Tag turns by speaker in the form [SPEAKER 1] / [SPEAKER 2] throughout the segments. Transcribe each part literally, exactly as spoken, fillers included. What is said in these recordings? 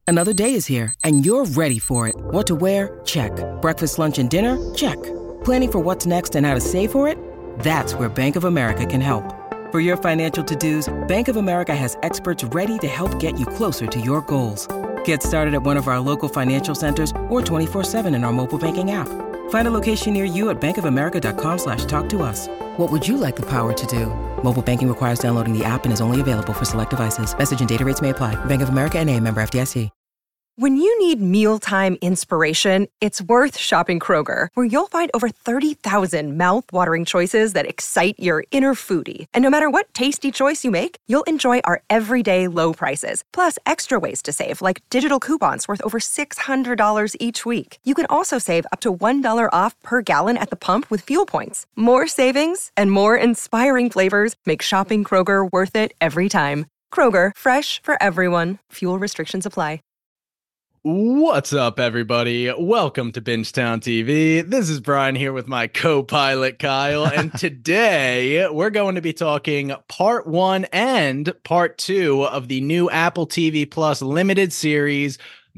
[SPEAKER 1] Another day is here, and you're ready for it. What to wear? Check. Breakfast, lunch, and dinner? Check. Planning for what's next and how to save for it? That's where Bank of America can help. For your financial to-dos, Bank of America has experts ready to help get you closer to your goals. Get started at one of our local financial centers or twenty-four seven in our mobile banking app. Find a location near you at bankofamerica.com slash talk to us. What would you like the power to do? Mobile banking requires downloading the app and is only available for select devices. Message and data rates may apply. Bank of America N A, member F D I C.
[SPEAKER 2] When you need mealtime inspiration, it's worth shopping Kroger, where you'll find over thirty thousand mouth-watering choices that excite your inner foodie. And no matter what tasty choice you make, you'll enjoy our everyday low prices, plus extra ways to save, like digital coupons worth over six hundred dollars each week. You can also save up to one dollar off per gallon at the pump with fuel points. More savings and more inspiring flavors make shopping Kroger worth it every time. Kroger, fresh for everyone. Fuel restrictions apply.
[SPEAKER 3] What's up, everybody? Welcome to Bingetown T V. This is Brian here with my co-pilot Kyle, and today we're going to be talking part one and part two of the new Apple T V Plus limited series,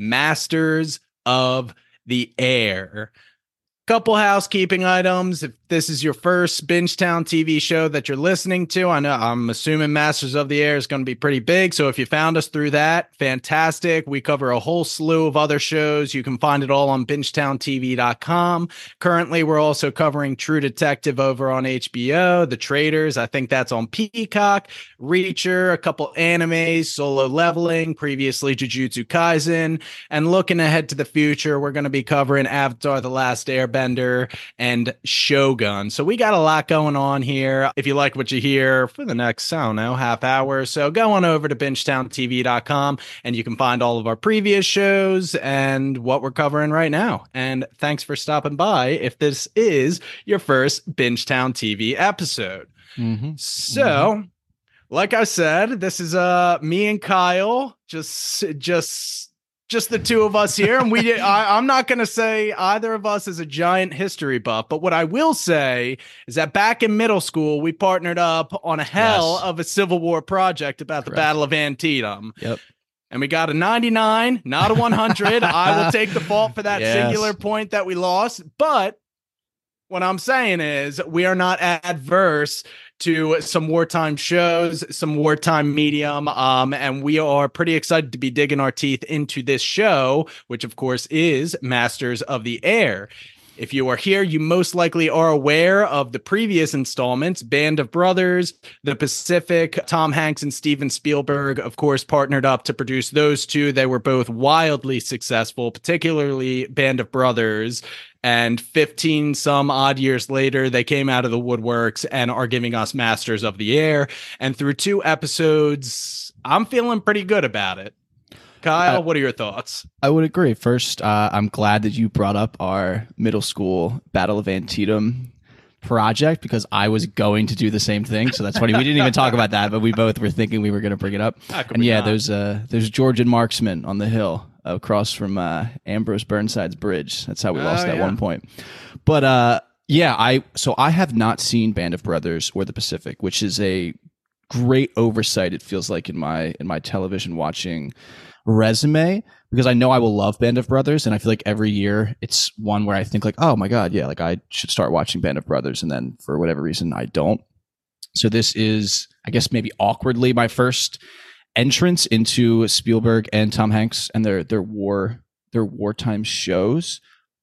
[SPEAKER 3] Masters of the Air. Couple housekeeping items. If this is your first Bingetown T V show that you're listening to, I know I'm assuming Masters of the Air is going to be pretty big. So if you found us through that, fantastic. We cover a whole slew of other shows. You can find it all on bingetown t v dot com. Currently, we're also covering True Detective over on H B O, The Traitors. I think that's on Peacock, Reacher, a couple animes, Solo Leveling, previously Jujutsu Kaisen. And looking ahead to the future, we're going to be covering Avatar: The Last Airbender and Shogun. So we got a lot going on here. If you like what you hear for the next, I don't know, half hour or so, go on over to bingetown t v dot com and you can find all of our previous shows and what we're covering right now. And thanks for stopping by if this is your first Bingetown T V episode. Mm-hmm. So, mm-hmm. like I said, this is uh me and Kyle, just just Just the two of us here, and we did, I, I'm not going to say either of us is a giant history buff, but what I will say is that back in middle school, we partnered up on a hell yes. of a Civil War project about Correct. the Battle of Antietam.
[SPEAKER 4] Yep.
[SPEAKER 3] And we got a ninety-nine, not a one hundred. I will take the fault for that yes. singular point that we lost, but what I'm saying is we are not adverse to some wartime shows, some wartime medium, um, and we are pretty excited to be digging our teeth into this show, which of course is Masters of the Air. If you are here, you most likely are aware of the previous installments, Band of Brothers, The Pacific. Tom Hanks and Steven Spielberg, of course, partnered up to produce those two. They were both wildly successful, particularly Band of Brothers. And fifteen some odd years later, they came out of the woodworks and are giving us Masters of the Air. And through two episodes, I'm feeling pretty good about it. Kyle, uh, what are your thoughts?
[SPEAKER 4] I would agree. First, uh, I'm glad that you brought up our middle school Battle of Antietam project because I was going to do the same thing. So that's funny. We didn't even talk about that, but we both were thinking we were going to bring it up. And yeah, not? there's uh, there's Georgian marksmen on the hill across from uh, Ambrose Burnside's bridge. That's how we lost oh, at yeah. one point. But uh, yeah, I so I have not seen Band of Brothers or The Pacific, which is a great oversight. It feels like in my in my television watching resume, because I know I will love Band of Brothers, and I feel like every year it's one where I think like, oh my god, yeah, like I should start watching Band of Brothers, and then for whatever reason I don't. So this is, I guess, maybe awkwardly my first entrance into Spielberg and Tom Hanks and their their war their wartime shows.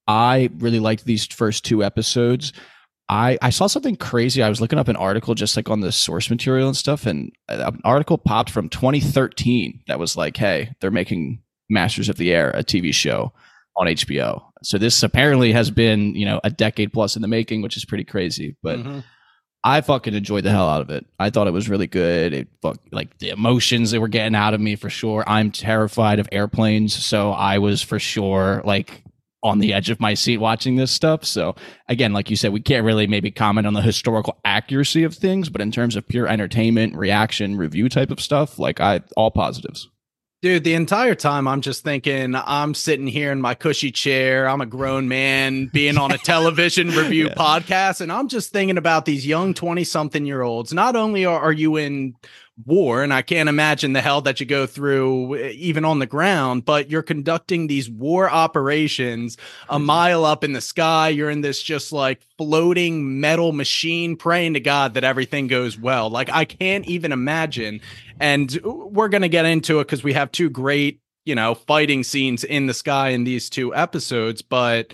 [SPEAKER 4] I really liked these first two episodes. I, I saw something crazy. I was looking up an article just like on the source material and stuff, and an article popped from twenty thirteen that was like, hey, they're making Masters of the Air, a T V show on H B O. So this apparently has been, you know, a decade plus in the making, which is pretty crazy. But mm-hmm. I fucking enjoyed the hell out of it. I thought it was really good. It like the emotions that were getting out of me for sure. I'm terrified of airplanes, so I was for sure like on the edge of my seat watching this stuff. So again, like you said, we can't really maybe comment on the historical accuracy of things, but in terms of pure entertainment, reaction, review type of stuff, like I, all positives.
[SPEAKER 3] Dude, the entire time I'm just thinking I'm sitting here in my cushy chair. I'm a grown man being on a television review yeah. podcast. And I'm just thinking about these young twenty something year olds. Not only are, are you in war, and I can't imagine the hell that you go through even on the ground, but you're conducting these war operations a mile up in the sky. You're in this just like floating metal machine praying to God that everything goes well. Like, I can't even imagine. And we're going to get into it because we have two great, you know, fighting scenes in the sky in these two episodes, but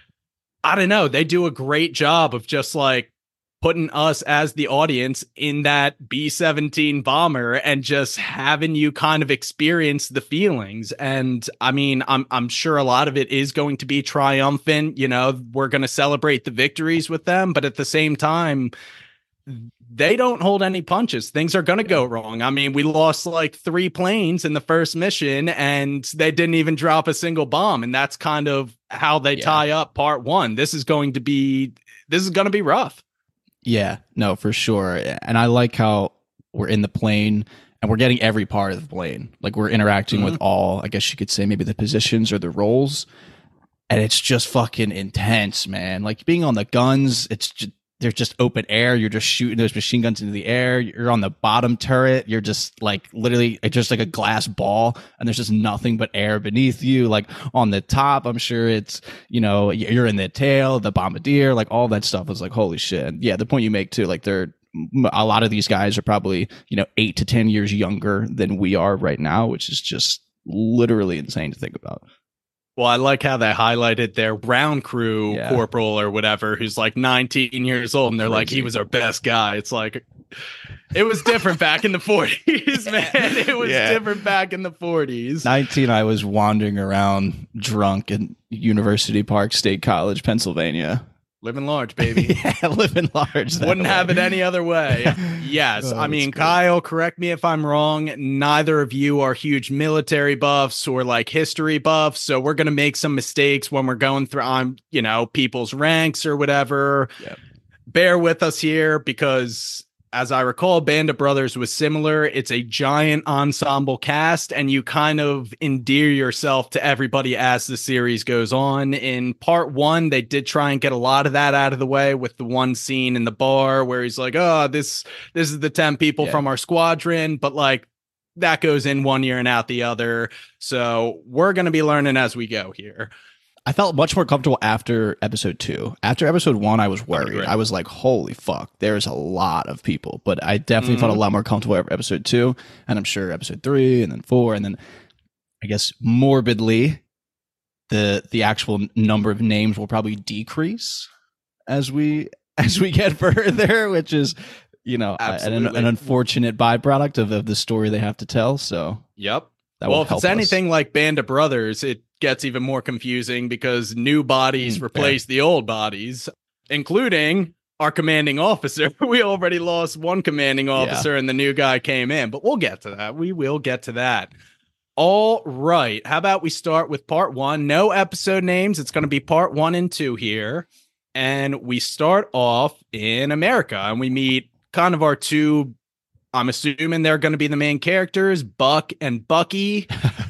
[SPEAKER 3] I don't know. They do a great job of just like putting us as the audience in that B seventeen bomber and just having you kind of experience the feelings. And I mean, I'm I'm sure a lot of it is going to be triumphant. You know, we're going to celebrate the victories with them, but at the same time, they don't hold any punches. Things are going to go wrong. I mean, we lost like three planes in the first mission and they didn't even drop a single bomb. And that's kind of how they yeah. tie up part one. This is going to be, this is going to be rough.
[SPEAKER 4] Yeah, no, for sure. And I like how we're in the plane and we're getting every part of the plane. Like, we're interacting mm-hmm. with all, I guess you could say, maybe the positions or the roles. And it's just fucking intense, man. Like, being on the guns, it's just, they're just open air. You're just shooting those machine guns into the air. You're on the bottom turret. You're just like literally it's just like a glass ball, and there's just nothing but air beneath you. Like, on the top, I'm sure it's, you know, you're in the tail, the bombardier, like all that stuff is like, holy shit. And yeah, the point you make too, like, they're, a lot of these guys are probably, you know, eight to ten years younger than we are right now, which is just literally insane to think about.
[SPEAKER 3] Well, I like how they highlighted their ground crew yeah. corporal or whatever, who's like nineteen years old, and they're Crazy. Like, he was our best guy. It's like, it was different back in the forties, man. It was yeah. different back in the forties.
[SPEAKER 4] nineteen, I was wandering around drunk in University Park State College, Pennsylvania.
[SPEAKER 3] Living large, baby.
[SPEAKER 4] Yeah, living large.
[SPEAKER 3] Wouldn't way. have it any other way. Yes. oh, I mean, Kyle, correct me if I'm wrong. Neither of you are huge military buffs or like history buffs. So we're going to make some mistakes when we're going through, um, you know, people's ranks or whatever. Yep. Bear with us here because, as I recall, Band of Brothers was similar. It's a giant ensemble cast, and you kind of endear yourself to everybody as the series goes on. In part one, they did try and get a lot of that out of the way with the one scene in the bar where he's like, oh, this this is the ten people yeah. from our squadron, but like that goes in one ear and out the other. So we're going to be learning as we go here.
[SPEAKER 4] I felt much more comfortable after episode two. After episode one, I was worried. I was like, holy fuck, there's a lot of people. But I definitely mm-hmm. felt a lot more comfortable after episode two. And I'm sure episode three and then four. And then I guess morbidly, the the actual number of names will probably decrease as we as we get further, which is, you know, an, an unfortunate byproduct of, of the story they have to tell. So,
[SPEAKER 3] yep. Well, if it's anything
[SPEAKER 4] us.
[SPEAKER 3] like Band of Brothers, it gets even more confusing because new bodies mm, replace yeah. the old bodies, including our commanding officer. We already lost one commanding officer yeah. and the new guy came in, but we'll get to that. We will get to that. All right. How about we start with part one? No episode names. It's going to be part one and two here. And we start off in America and we meet kind of our two, I'm assuming they're going to be the main characters, Buck and Bucky.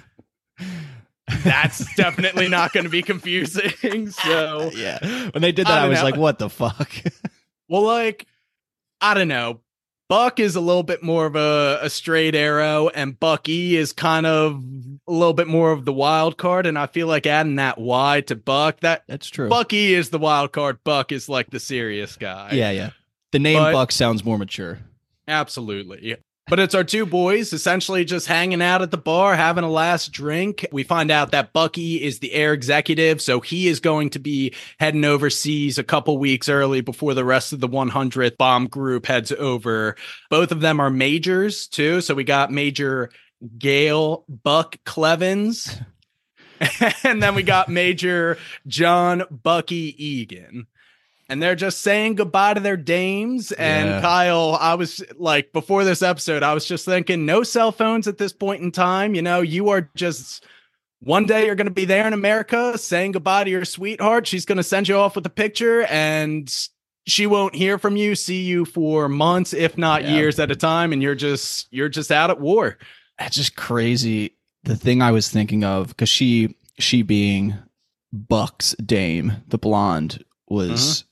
[SPEAKER 3] That's definitely not going to be confusing. So
[SPEAKER 4] yeah, when they did that, I, I was know. like, what the fuck?
[SPEAKER 3] Well, like, I don't know. Buck is a little bit more of a, a straight arrow, and Bucky is kind of a little bit more of the wild card. And I feel like adding that Y to Buck, that
[SPEAKER 4] that's true.
[SPEAKER 3] Bucky is the wild card. Buck is like the serious guy.
[SPEAKER 4] Yeah, yeah. The name but, Buck sounds more mature.
[SPEAKER 3] Absolutely. But it's our two boys essentially just hanging out at the bar, having a last drink. We find out that Bucky is the air executive, so he is going to be heading overseas a couple weeks early before the rest of the one hundredth bomb group heads over. Both of them are majors, too. So we got Major Gail Buck Clevens, and then we got Major John Bucky Egan. And they're just saying goodbye to their dames. And yeah. Kyle, I was like, before this episode, I was just thinking, no cell phones at this point in time. You know, you are just, one day you're going to be there in America saying goodbye to your sweetheart. She's going to send you off with a picture and she won't hear from you, see you for months, if not yeah. years at a time. And you're just, you're just out at war.
[SPEAKER 4] That's just crazy. The thing I was thinking of, because she, she being Buck's dame, the blonde, was... Mm-hmm.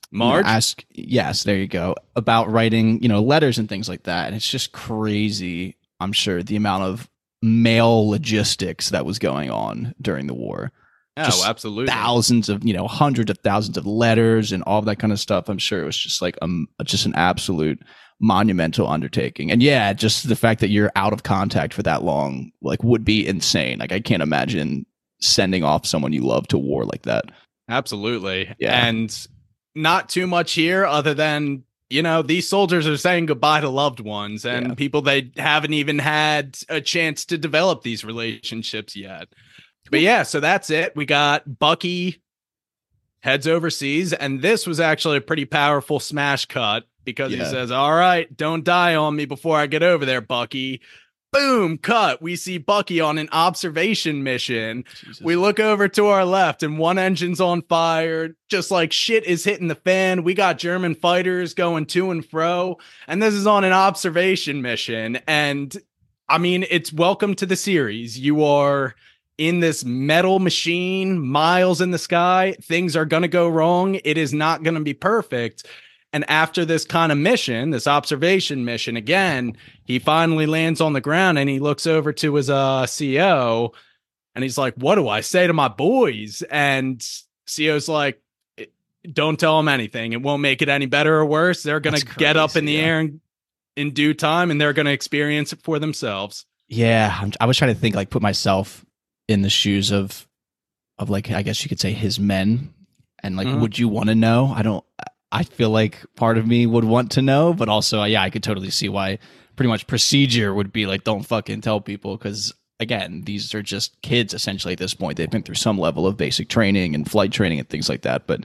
[SPEAKER 3] Marge?
[SPEAKER 4] ask, yes, there you go, about writing, you know, letters and things like that. And it's just crazy, I'm sure, the amount of mail logistics that was going on during the war.
[SPEAKER 3] Oh,
[SPEAKER 4] Just
[SPEAKER 3] absolutely.
[SPEAKER 4] Thousands of, you know, hundreds of thousands of letters and all of that kind of stuff. I'm sure it was just like um, just an absolute monumental undertaking. And yeah, just the fact that you're out of contact for that long, like, would be insane. Like, I can't imagine sending off someone you love to war like that.
[SPEAKER 3] Absolutely.
[SPEAKER 4] Yeah.
[SPEAKER 3] And not too much here other than, you know, these soldiers are saying goodbye to loved ones and
[SPEAKER 4] Yeah.
[SPEAKER 3] people they haven't even had a chance to develop these relationships yet. But yeah, so that's it. We got Bucky heads overseas, and this was actually a pretty powerful smash cut because he
[SPEAKER 4] Yeah.
[SPEAKER 3] says, all right, don't die on me before I get over there, Bucky. Boom, cut. We see Bucky on an observation mission.
[SPEAKER 4] Jesus.
[SPEAKER 3] We look over to our left and one engine's on fire. Just like shit is hitting the fan. We got German fighters going to and fro. And this is on an observation mission. And I mean, it's welcome to the series. You are in this metal machine, miles in the sky. Things are going to go wrong. It is not going to be perfect. And after this kind of mission, this observation mission, again, he finally lands on the ground and he looks over to his uh, C O and he's like, what do I say to my boys? And C O's like, don't tell them anything. It won't make it any better or worse. They're going to get up in the
[SPEAKER 4] yeah.
[SPEAKER 3] air in, in due time and they're going to experience it for themselves.
[SPEAKER 4] Yeah, I'm, I was trying to think, like, put myself in the shoes of, of like, I guess you could say his men. And like,
[SPEAKER 3] Mhm.
[SPEAKER 4] would you want to know? I don't, I feel like part of me would want to know, but also, yeah, I could totally see why pretty much procedure would be like, don't fucking tell people. Because again, these are just kids essentially at this point. They've been through some level of basic training and flight training and things like that. But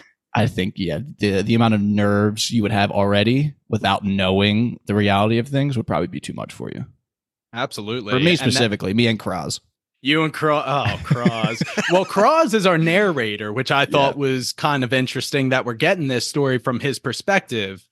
[SPEAKER 4] I think, yeah, the, the amount of nerves you would have already without knowing the reality of things would probably be too much for you.
[SPEAKER 3] Absolutely.
[SPEAKER 4] For me
[SPEAKER 3] And that-
[SPEAKER 4] specifically, me and Kraz.
[SPEAKER 3] You and Cross. Oh, Cross. Well, Cross is our narrator, which I thought
[SPEAKER 4] Yeah.
[SPEAKER 3] was kind of interesting that we're getting this story from his perspective.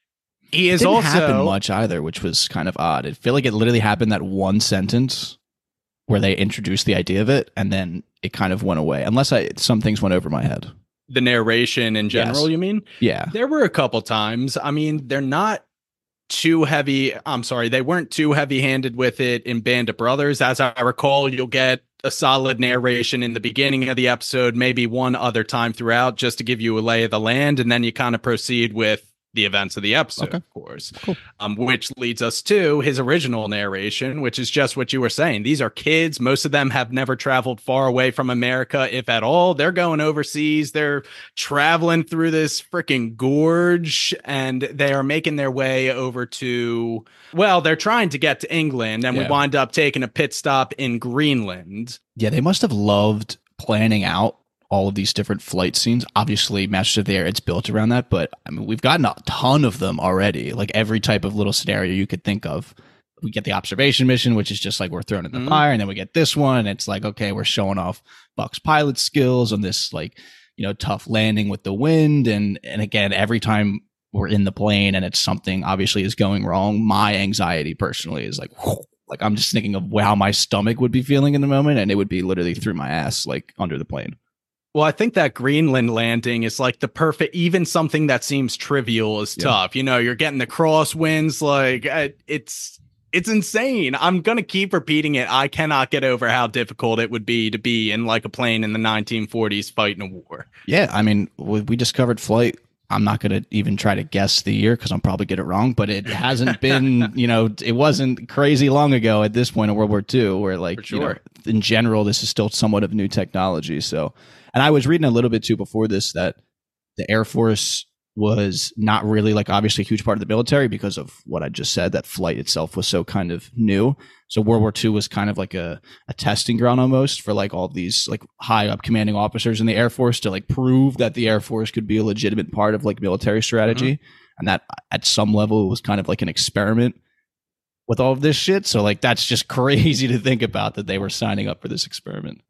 [SPEAKER 3] He is
[SPEAKER 4] Didn't
[SPEAKER 3] also
[SPEAKER 4] happen much either, which was kind of odd. It feel like it literally happened that one sentence where they introduced the idea of it, and then it kind of went away. Unless I some things went over my head.
[SPEAKER 3] the narration in general.
[SPEAKER 4] Yes.
[SPEAKER 3] You mean?
[SPEAKER 4] Yeah,
[SPEAKER 3] There were a couple times. I mean, they're not too heavy. I'm sorry, they weren't too heavy-handed with it in Band of Brothers. As I recall, you'll get a solid narration in the beginning of the episode, maybe one other time throughout, just to give you a lay of the land, and then you kind of proceed with the events of the episode,
[SPEAKER 4] Okay.
[SPEAKER 3] of course.
[SPEAKER 4] Cool.
[SPEAKER 3] Um, which leads us to his original narration, which is just what you were saying. These are kids. Most of them have never traveled far away from America, if at all. They're going overseas. They're traveling through this freaking gorge, and they are making their way over to, well, they're trying to get to England, and we
[SPEAKER 4] Yeah.
[SPEAKER 3] wind up taking a pit stop in Greenland.
[SPEAKER 4] yeah. They must have loved planning out all of these different flight scenes. Obviously, Masters of the Air, it's built around that, but I mean, we've gotten a ton of them already. Like every type of little scenario you could think of. We get the observation mission, which is just like we're thrown in the
[SPEAKER 3] Mhm.
[SPEAKER 4] fire, and then we get this one, and it's like, okay, we're showing off Buck's pilot skills on this, like, you know, tough landing with the wind, and and again, every time we're in the plane and it's something obviously is going wrong, my anxiety personally is like, whew, like I'm just thinking of how my stomach would be feeling in the moment, and it would be literally through my ass, like under the plane.
[SPEAKER 3] Well, I think that Greenland landing is like the perfect, even something that seems trivial is
[SPEAKER 4] Yeah.
[SPEAKER 3] tough. You know, you're getting the crosswinds, like uh, it's it's insane. I'm gonna keep repeating it. I cannot get over how difficult it would be to be in like a plane in the nineteen forties fighting a war.
[SPEAKER 4] Yeah, I mean, we we discovered flight. I'm not going to even try to guess the year because I'll probably get it wrong, but it hasn't been, you know, it wasn't crazy long ago at this point in World War Two, where, like,
[SPEAKER 3] For
[SPEAKER 4] you know,
[SPEAKER 3] sure.
[SPEAKER 4] in general, this is still somewhat of new technology. So, and I was reading a little bit too before this that the Air Force was not really, like, obviously a huge part of the military because of what I just said, that flight itself was so kind of new. So World War Two was kind of like a, a testing ground almost for like all these like high up commanding officers in the Air Force to like prove that the Air Force could be a legitimate part of like military strategy. And that at some level it was kind of like an experiment with all of this shit. So like that's just crazy to think about that they were signing up for this experiment.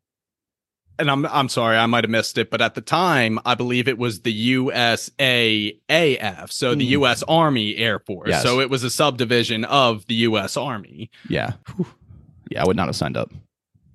[SPEAKER 3] And I'm I'm sorry, I might have missed it, but at the time, I believe it was the U S A A F, so the
[SPEAKER 4] Hmm.
[SPEAKER 3] U S Army Air Force.
[SPEAKER 4] Yes.
[SPEAKER 3] So it was a subdivision of the U S Army.
[SPEAKER 4] Yeah. Whew. Yeah, I would not have signed up.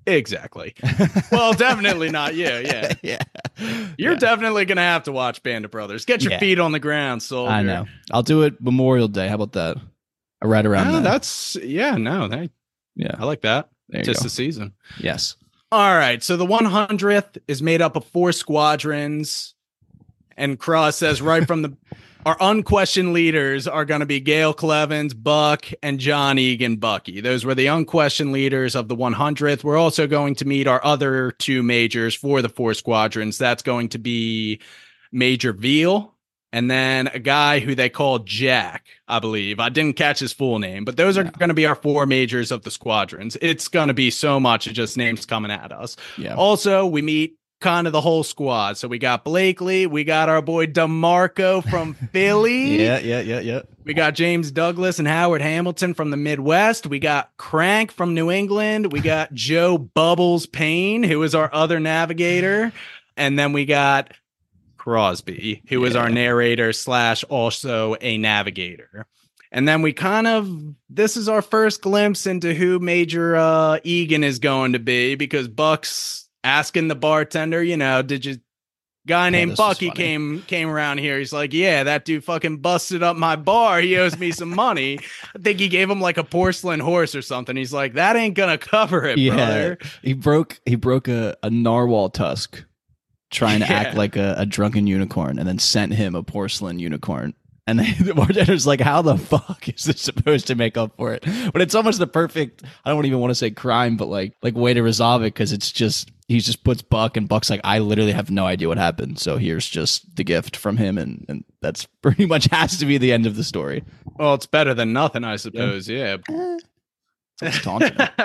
[SPEAKER 3] Exactly. Well, definitely not you. Yeah.
[SPEAKER 4] yeah.
[SPEAKER 3] You're
[SPEAKER 4] Yeah.
[SPEAKER 3] definitely going to have to watch Band of Brothers. Get your
[SPEAKER 4] Yeah.
[SPEAKER 3] feet on the ground, soldier.
[SPEAKER 4] I know. I'll do it Memorial Day. How about that? Right around
[SPEAKER 3] Oh,
[SPEAKER 4] then.
[SPEAKER 3] that's, yeah, no, that,
[SPEAKER 4] Yeah.
[SPEAKER 3] I like that.
[SPEAKER 4] There you
[SPEAKER 3] Just
[SPEAKER 4] go.
[SPEAKER 3] the season.
[SPEAKER 4] Yes.
[SPEAKER 3] All right. So the one hundredth is made up of four squadrons. And Cross says right from the, our unquestioned leaders are going to be Gail Clevens, Buck, and John Egan Bucky. Those were the unquestioned leaders of the one hundredth. We're also going to meet our other two majors for the four squadrons. That's going to be Major Veal and then a guy who they call Jack, I believe. I didn't catch his full name, but those are
[SPEAKER 4] Yeah.
[SPEAKER 3] going to be our four majors of the squadrons. It's going to be so much of just names coming at us.
[SPEAKER 4] Yeah.
[SPEAKER 3] Also, we meet kind of the whole squad. So we got Blakely, we got our boy DeMarco from Philly.
[SPEAKER 4] Yeah, yeah, yeah, yeah.
[SPEAKER 3] We got James Douglas and Howard Hamilton from the Midwest. We got Crank from New England. We got Joe Bubbles Payne, who is our other navigator. And then we got Crosby, who is
[SPEAKER 4] Yeah.
[SPEAKER 3] our narrator slash also a navigator. And then we kind of, this is our first glimpse into who Major uh, Egan is going to be, because Buck's asking the bartender, you know, did you guy named
[SPEAKER 4] this was
[SPEAKER 3] Bucky
[SPEAKER 4] funny.
[SPEAKER 3] came came around here? He's like, yeah, that dude fucking busted up my bar. He owes me some money. I think he gave him like a porcelain horse or something. He's like, that ain't gonna cover it,
[SPEAKER 4] Yeah.
[SPEAKER 3] brother.
[SPEAKER 4] He broke he broke a, a narwhal tusk trying to act
[SPEAKER 3] Yeah.
[SPEAKER 4] like a, a drunken unicorn and then sent him a porcelain unicorn. And they, the bartender's like, how the fuck is this supposed to make up for it? But it's almost the perfect, I don't even want to say crime, but like like way to resolve it, because it's just, he just puts Buck, and Buck's like, I literally have no idea what happened. So here's just the gift from him. And, and that's pretty much has to be the end of the story.
[SPEAKER 3] Well, it's better than nothing, I suppose. Yeah.
[SPEAKER 4] It's taunting him.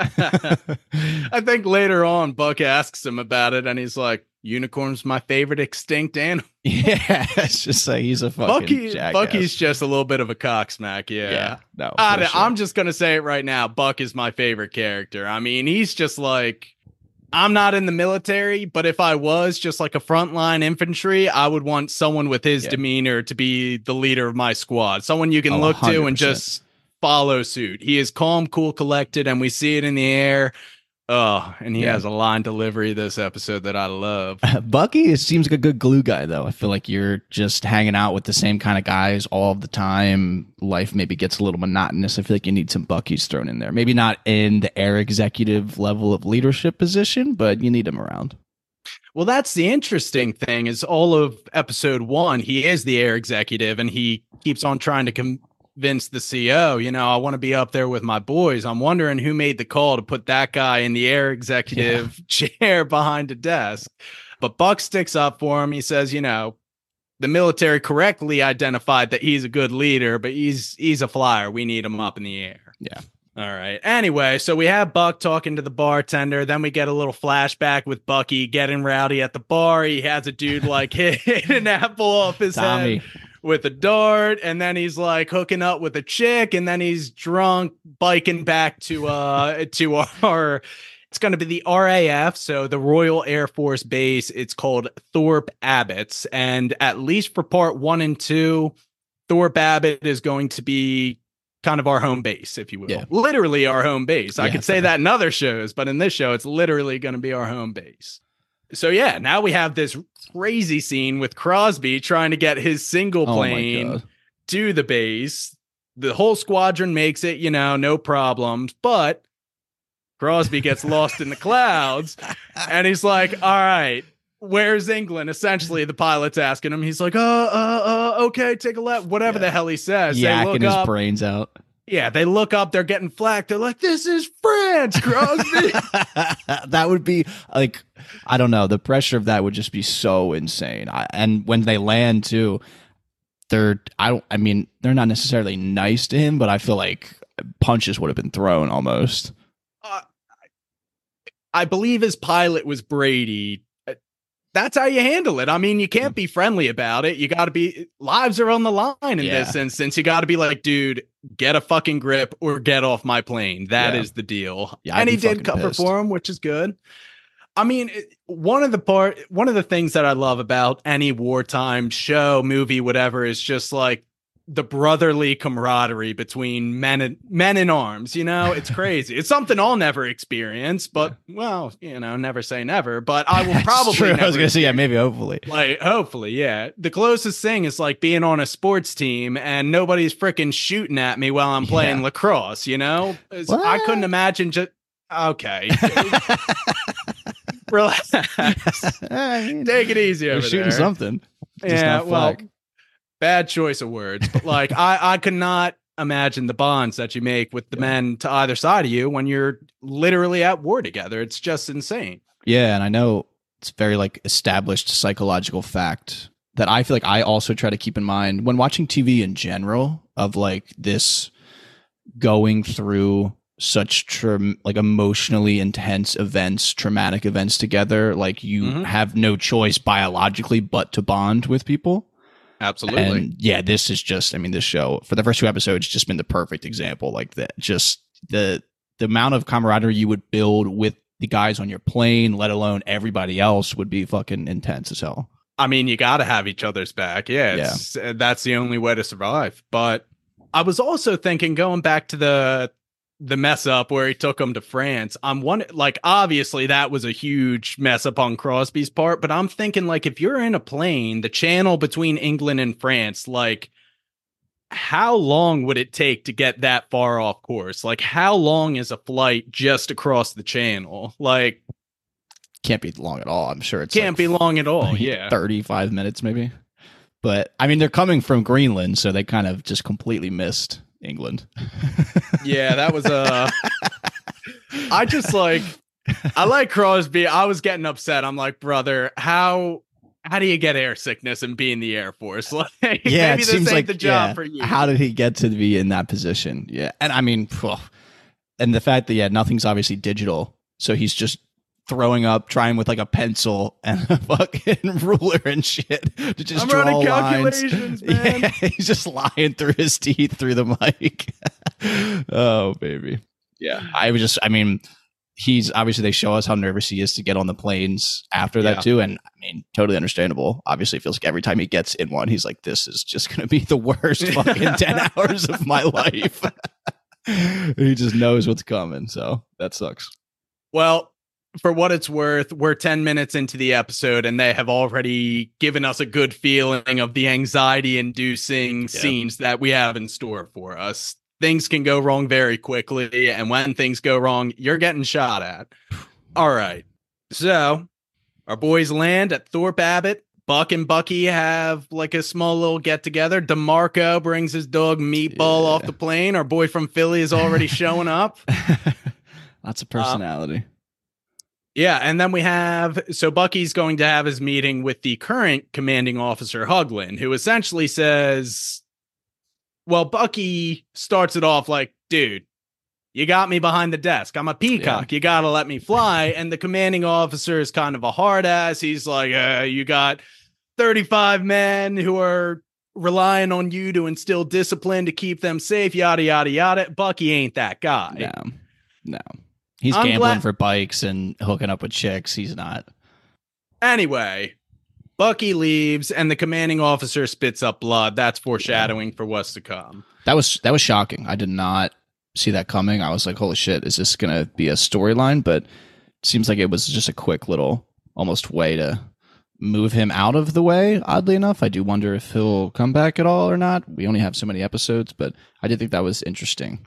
[SPEAKER 3] I think later on, Buck asks him about it, and he's like, "Unicorn's my favorite extinct animal."
[SPEAKER 4] Yeah, it's just like he's a fucking
[SPEAKER 3] Bucky,
[SPEAKER 4] jackass.
[SPEAKER 3] Bucky's just a little bit of a cocksmack. Yeah.
[SPEAKER 4] yeah, no,
[SPEAKER 3] I,
[SPEAKER 4] for sure.
[SPEAKER 3] I'm just gonna say it right now. Buck is my favorite character. I mean, he's just like, I'm not in the military, but if I was just like a frontline infantry, I would want someone with his
[SPEAKER 4] Yeah.
[SPEAKER 3] demeanor to be the leader of my squad. Someone you can
[SPEAKER 4] Oh,
[SPEAKER 3] look to
[SPEAKER 4] one hundred
[SPEAKER 3] and
[SPEAKER 4] percent.
[SPEAKER 3] just follow suit. He is calm, cool, collected, and we see it in the air. Oh, and he
[SPEAKER 4] Yeah.
[SPEAKER 3] has a line delivery this episode that I love.
[SPEAKER 4] Bucky, it seems like a good glue guy, though. I feel like you're just hanging out with the same kind of guys all of the time. Life maybe gets a little monotonous. I feel like you need some Bucky's thrown in there. Maybe not in the air executive level of leadership position, but you need him around.
[SPEAKER 3] Well, that's the interesting thing is all of episode one, he is the air executive and he keeps on trying to convince the C O, you know, I want to be up there with my boys. I'm wondering who made the call to put that guy in the air executive chair behind a desk. But Buck sticks up for him. He says, you know, the military correctly identified that he's a good leader, but he's he's a flyer. We need him up in the air.
[SPEAKER 4] Yeah.
[SPEAKER 3] All right. Anyway, so we have Buck talking to the bartender. Then we get a little flashback with Bucky getting rowdy at the bar. He has a dude like hit an apple off his
[SPEAKER 4] Tommy.
[SPEAKER 3] head with a dart, and then he's like hooking up with a chick, and then he's drunk biking back to uh to our. It's going to be the R A F, so the Royal Air Force Base. It's called Thorpe Abbotts, and at least for part one and two, Thorpe Abbott is going to be kind of our home base, if you will.
[SPEAKER 4] Yeah.
[SPEAKER 3] Literally our home base. I
[SPEAKER 4] Yeah,
[SPEAKER 3] could say
[SPEAKER 4] fair.
[SPEAKER 3] that in other shows, but in this show, it's literally going to be our home base. So yeah, now we have this crazy scene with Crosby trying to get his single
[SPEAKER 4] Oh my
[SPEAKER 3] plane
[SPEAKER 4] God.
[SPEAKER 3] to the base. The whole squadron makes it, you know, no problems, but Crosby gets lost in the clouds, and he's like, all right, where's England? Essentially, the pilot's asking him. He's like, uh, uh, uh, okay, take a left, whatever
[SPEAKER 4] Yeah.
[SPEAKER 3] the hell he says. They look
[SPEAKER 4] Yakking his
[SPEAKER 3] up.
[SPEAKER 4] brains out.
[SPEAKER 3] Yeah, they look up, they're getting flack. They're like, this is France, Crosby.
[SPEAKER 4] That would be like, I don't know. The pressure of that would just be so insane. I, and when they land too, they're, I don't, I mean, they're not necessarily nice to him, but I feel like punches would have been thrown almost.
[SPEAKER 3] uh, I believe his pilot was Brady. Uh, That's how you handle it. I mean, you can't be friendly about it. You got to be, lives are on the line in
[SPEAKER 4] Yeah.
[SPEAKER 3] this instance. You got to be like, dude, get a fucking grip or get off my plane. That is
[SPEAKER 4] Yeah.
[SPEAKER 3] the deal.
[SPEAKER 4] Yeah, I'd
[SPEAKER 3] and he
[SPEAKER 4] be
[SPEAKER 3] did
[SPEAKER 4] fucking
[SPEAKER 3] cover
[SPEAKER 4] pissed.
[SPEAKER 3] for him, which is good. I mean, it- one of the part, one of the things that I love about any wartime show, movie, whatever, is just like the brotherly camaraderie between men and men in arms. You know, it's crazy. It's something I'll never experience, but well, you know, never say never. But I will probably.
[SPEAKER 4] True.
[SPEAKER 3] Never
[SPEAKER 4] I was gonna say, yeah, maybe, hopefully,
[SPEAKER 3] like, hopefully, yeah. The closest thing is like being on a sports team and nobody's freaking shooting at me while I'm playing yeah. lacrosse. You know, I couldn't imagine just. Okay. Relax. I mean, take it easy over
[SPEAKER 4] you're shooting
[SPEAKER 3] there.
[SPEAKER 4] Something. Just
[SPEAKER 3] yeah, well, bad choice of words, but like I, I could not imagine the bonds that you make with the yeah. men to either side of you when you're literally at war together. It's just insane.
[SPEAKER 4] Yeah, and I know it's very like established psychological fact that I feel like I also try to keep in mind when watching T V in general of like this going through such tra- like emotionally intense events, traumatic events together. Like you mm-hmm. have no choice biologically but to bond with people.
[SPEAKER 3] Absolutely.
[SPEAKER 4] And yeah, this is just, I mean, this show for the first two episodes just been the perfect example. Like that, just the, the amount of camaraderie you would build with the guys on your plane, let alone everybody else, would be fucking intense as hell.
[SPEAKER 3] I mean, you got to have each other's back. Yeah, it's, yeah. That's the only way to survive. But I was also thinking, going back to the, the mess up where he took him to France. I'm one like obviously that was a huge mess up on Crosby's part, but I'm thinking like if you're in a plane, the channel between England and France, like how long would it take to get that far off course? Like how long is a flight just across the channel? Like
[SPEAKER 4] can't be long at all. I'm sure it's
[SPEAKER 3] can't
[SPEAKER 4] like,
[SPEAKER 3] be long at all.
[SPEAKER 4] Like
[SPEAKER 3] yeah.
[SPEAKER 4] thirty-five minutes maybe. But I mean, they're coming from Greenland, so they kind of just completely missed England.
[SPEAKER 3] Yeah, that was uh I just like I like Crosby. I was getting upset. I'm like, brother, how how do you get air sickness and be in the Air Force? Like,
[SPEAKER 4] yeah,
[SPEAKER 3] maybe
[SPEAKER 4] it
[SPEAKER 3] this
[SPEAKER 4] seems
[SPEAKER 3] ain't
[SPEAKER 4] like
[SPEAKER 3] the job
[SPEAKER 4] yeah.
[SPEAKER 3] for you.
[SPEAKER 4] How did he get to be in that position? Yeah, and I mean, phew, and the fact that yeah, nothing's obviously digital, so he's just throwing up, trying with like a pencil and a fucking ruler and shit to just
[SPEAKER 3] I'm
[SPEAKER 4] draw
[SPEAKER 3] running
[SPEAKER 4] lines.
[SPEAKER 3] calculations, man.
[SPEAKER 4] Yeah, he's just lying through his teeth through the mic. Oh, baby. Yeah. I was just, I mean, he's obviously, they show us how nervous he is to get on the planes after that yeah. too. And I mean, totally understandable. Obviously, it feels like every time he gets in one, he's like, this is just going to be the worst fucking ten hours of my life. He just knows what's coming. So that sucks.
[SPEAKER 3] Well, for what it's worth, we're ten minutes into the episode and they have already given us a good feeling of the anxiety inducing yeah. scenes that we have in store for us. Things can go wrong very quickly. And when things go wrong, you're getting shot at. All right. So our boys land at Thorpe Abbott. Buck and Bucky have like a small little get together. DeMarco brings his dog Meatball yeah. off the plane. Our boy from Philly is already showing up.
[SPEAKER 4] Lots of personality. Um,
[SPEAKER 3] Yeah, and then we have, so Bucky's going to have his meeting with the current commanding officer, Huglin, who essentially says, well, Bucky starts it off like, dude, you got me behind the desk. I'm a peacock. Yeah. You got to let me fly. And the commanding officer is kind of a hard ass. He's like, uh, you got thirty-five men who are relying on you to instill discipline to keep them safe, yada, yada, yada. Bucky ain't that guy.
[SPEAKER 4] No, no. He's
[SPEAKER 3] I'm
[SPEAKER 4] gambling
[SPEAKER 3] glad-
[SPEAKER 4] for bikes and hooking up with chicks. He's not.
[SPEAKER 3] Anyway, Bucky leaves and the commanding officer spits up blood. That's foreshadowing yeah. for what's to come.
[SPEAKER 4] That was that was shocking. I did not see that coming. I was like, holy shit, is this going to be a storyline? But it seems like it was just a quick little almost way to move him out of the way, oddly enough. I do wonder if he'll come back at all or not. We only have so many episodes, but I did think that was interesting.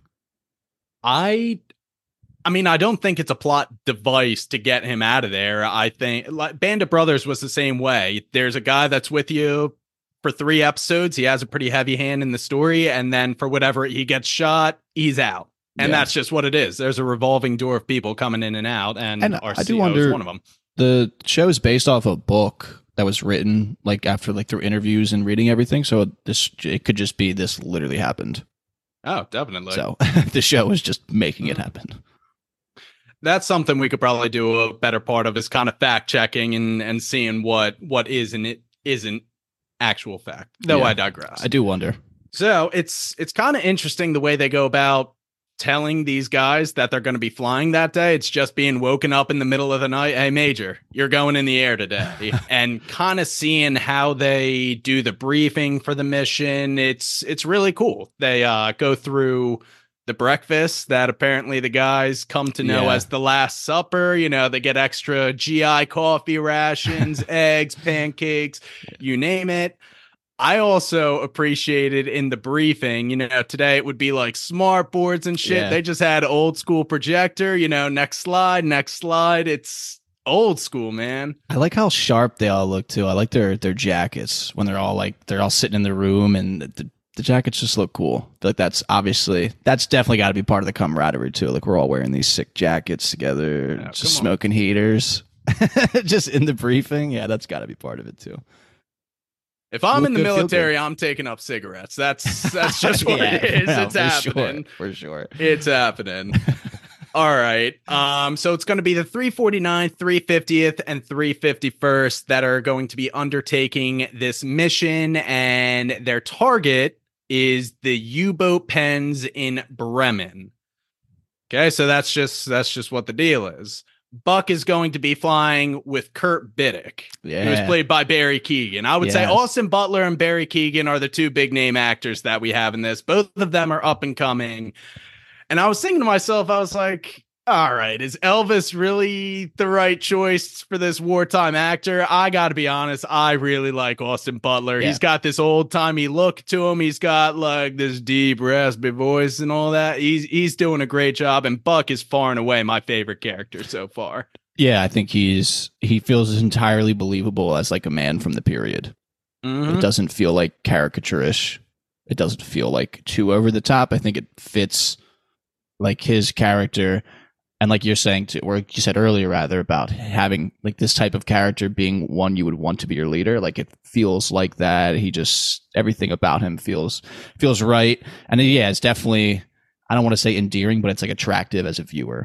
[SPEAKER 3] I... I mean, I don't think it's a plot device to get him out of there. I think like Band of Brothers was the same way. There's a guy that's with you for three episodes. He has a pretty heavy hand in the story. And then for whatever he gets shot, he's out. And yeah. that's just what it is. There's a revolving door of people coming in and out. And,
[SPEAKER 4] and
[SPEAKER 3] our
[SPEAKER 4] I do wonder,
[SPEAKER 3] is one of them.
[SPEAKER 4] The show is based off a book that was written like after like through interviews and reading everything. So this, it could just be this literally happened.
[SPEAKER 3] Oh, definitely.
[SPEAKER 4] So the show is just making it happen.
[SPEAKER 3] That's something we could probably do a better part of, is kind of fact checking and, and seeing what, what is and it isn't actual fact. Though yeah, I digress.
[SPEAKER 4] I do wonder.
[SPEAKER 3] So it's it's kind of interesting the way they go about telling these guys that they're going to be flying that day. It's just being woken up in the middle of the night. Hey, Major, you're going in the air today. And kind of seeing how they do the briefing for the mission. It's it's really cool. They uh, go through the breakfast that apparently the guys come to know
[SPEAKER 4] Yeah.
[SPEAKER 3] as the Last Supper. You know, they get extra G I coffee rations, eggs, pancakes, you name it. I also appreciated in the briefing, you know, today it would be like smart boards and shit.
[SPEAKER 4] Yeah.
[SPEAKER 3] They just had old school projector, you know, next slide, next slide. It's old school, man.
[SPEAKER 4] I like how sharp they all look too. I like their their jackets when they're all like they're all sitting in the room, and the, the jackets just look cool. Like that's obviously that's definitely got to be part of the camaraderie too. Like we're all wearing these sick jackets together,
[SPEAKER 3] Oh,
[SPEAKER 4] just
[SPEAKER 3] come on.
[SPEAKER 4] smoking heaters, just in the briefing. Yeah, that's got to be part of it too.
[SPEAKER 3] If I'm
[SPEAKER 4] Look
[SPEAKER 3] in the
[SPEAKER 4] good, feel
[SPEAKER 3] military,
[SPEAKER 4] good.
[SPEAKER 3] I'm taking up cigarettes. That's that's just what
[SPEAKER 4] Yeah,
[SPEAKER 3] it is.
[SPEAKER 4] no,
[SPEAKER 3] It's
[SPEAKER 4] for
[SPEAKER 3] happening.
[SPEAKER 4] sure, for sure.
[SPEAKER 3] It's happening. All right. Um, so it's going to be the three forty-ninth, three fiftieth, and three fifty-first that are going to be undertaking this mission, and their target is the U-boat pens in Bremen. Okay, so that's just that's just what the deal is. Buck is going to be flying with Kurt Biddick,
[SPEAKER 4] Yeah,
[SPEAKER 3] who is played by Barry Keoghan. I would say
[SPEAKER 4] Yes.
[SPEAKER 3] Austin Butler and Barry Keoghan are the two big name actors that we have in this. Both of them are up and coming. And I was thinking to myself, I was like, all right, is Elvis really the right choice for this wartime actor? I got to be honest, I really like Austin Butler.
[SPEAKER 4] Yeah.
[SPEAKER 3] He's got this old-timey look to him. He's got like this deep, raspy voice and all that. He's he's doing a great job. And Buck is far and away my favorite character so far.
[SPEAKER 4] yeah. I think he's he feels entirely believable as like a man from the period.
[SPEAKER 3] Mhm.
[SPEAKER 4] It doesn't feel like caricaturish. It doesn't feel like too over the top. I think it fits like his character. And like you're saying, too, or you said earlier, rather, about having like this type of character being one you would want to be your leader. Like it feels like that. He just, everything about him feels, feels right. And yeah, it's definitely, I don't want to say endearing, but it's like attractive as a viewer